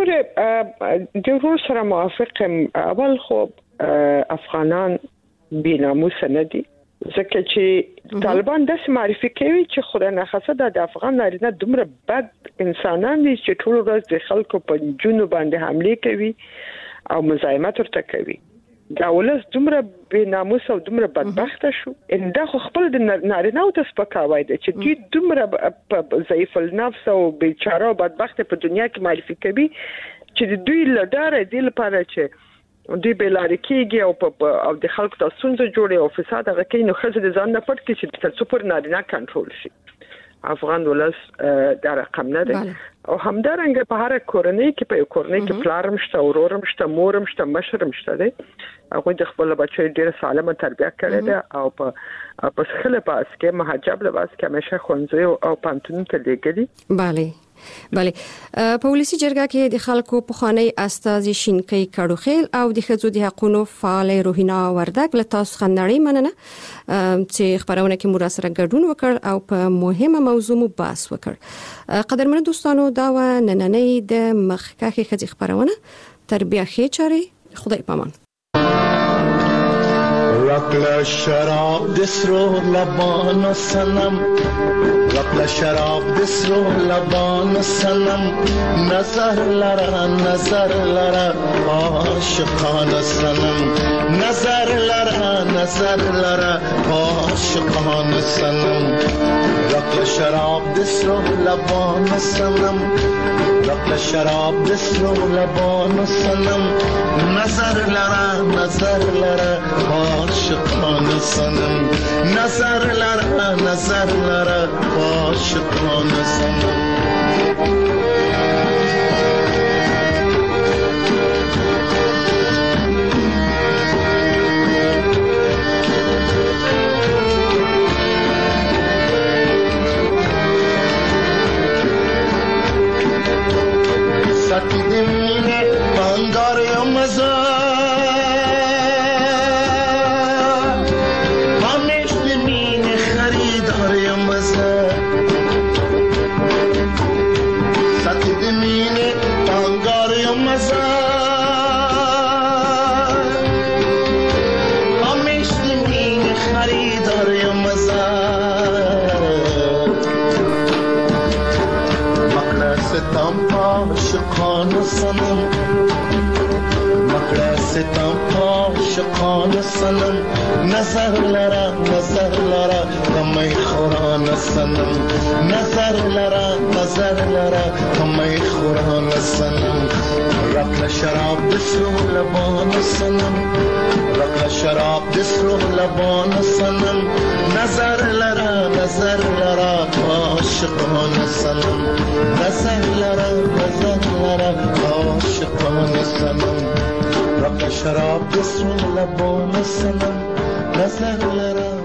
ګوره د ورور سره موافقم. اول خو افغانان بی ناموس نه دي ځکه چې طالبان داسې معرفي کوي چې خدای ناخواسته د افغان نارینه دومره بد انسانان دي چې ټول ورځ د خلکو په جنو باندې حمله کوي او مزاحمت ورته کوي. دا ولس دومره بی ناموس او دومره بدبخته شو ان دا خو خپل د نارینه او د سپکاوی دی چې دوی دومره ضعیف النفس او بیچاره او بدبخته په دنیا کې معرفي کوي چې دوی لداره دی لپاره چې دوی به لارې کېږي او په او د خلکو د ستونزې جوړي او فساد هغه کوي نو ښځې د ځان نه پټ کړي چې تر څو پر نارینه کنټرول شي. افغان ولس دا رقم نه دی او همدارنګه په هر کورنۍ کې په کورنۍ کې پلارم شته ورورم شته مورم شته مشرم شته دی هغه د خپل بچو ډیره سالمه تربیه کړې ده او په په خله په اسکه محجب لباس کې همیشه خونځي او پانتون ته لګلي. bale bale په ولسی جرګه کې د خلکو په خاني استاذ شینکی کړوخیل او د خځو د حقوقو فعال روحینا وردک له تاسو خنړی مننه چې خبرونه کې مو سره ګډون وکړ او په مهمه موضوع مو بحث وکړ. قدرمن دوستانو دا و نننې د مخکخه خځې خبرونه تربیه خې چاري خدای پامان. رقل شراب دست رو لبان و سنم رقل شراب دست رو لبان و سنم نظر لره نظر لره عاشقان سنم نظر لره نظر لره عاشقان سنم رقل شراب دست رو لبان و سنم رقل شراب دست رو لبان و سنم نظر لره نظر لره عاشقان سنم نظر لره نظر لره عاشقان سنم ساتی دمینه بانگار یا مزا همیش دمینه خریدار یا مزا ساتی دمینه بانگار یا مزا همیش دمینه خریدار یا مزا ستم عاشقان سنم مکر ستم عاشقان سنم نظر لره نظر لره کمی خوران سنم نظر لره نظر لره کمی خوران سنم رقل شراب دست رو لبان سنم رقل شراب دست رو لبان سنم نظر لره نظر لره عاشقان سنم نظر لره نظر لره عاشقان سنم رقل شراب دست رو لبان سنم نظر لره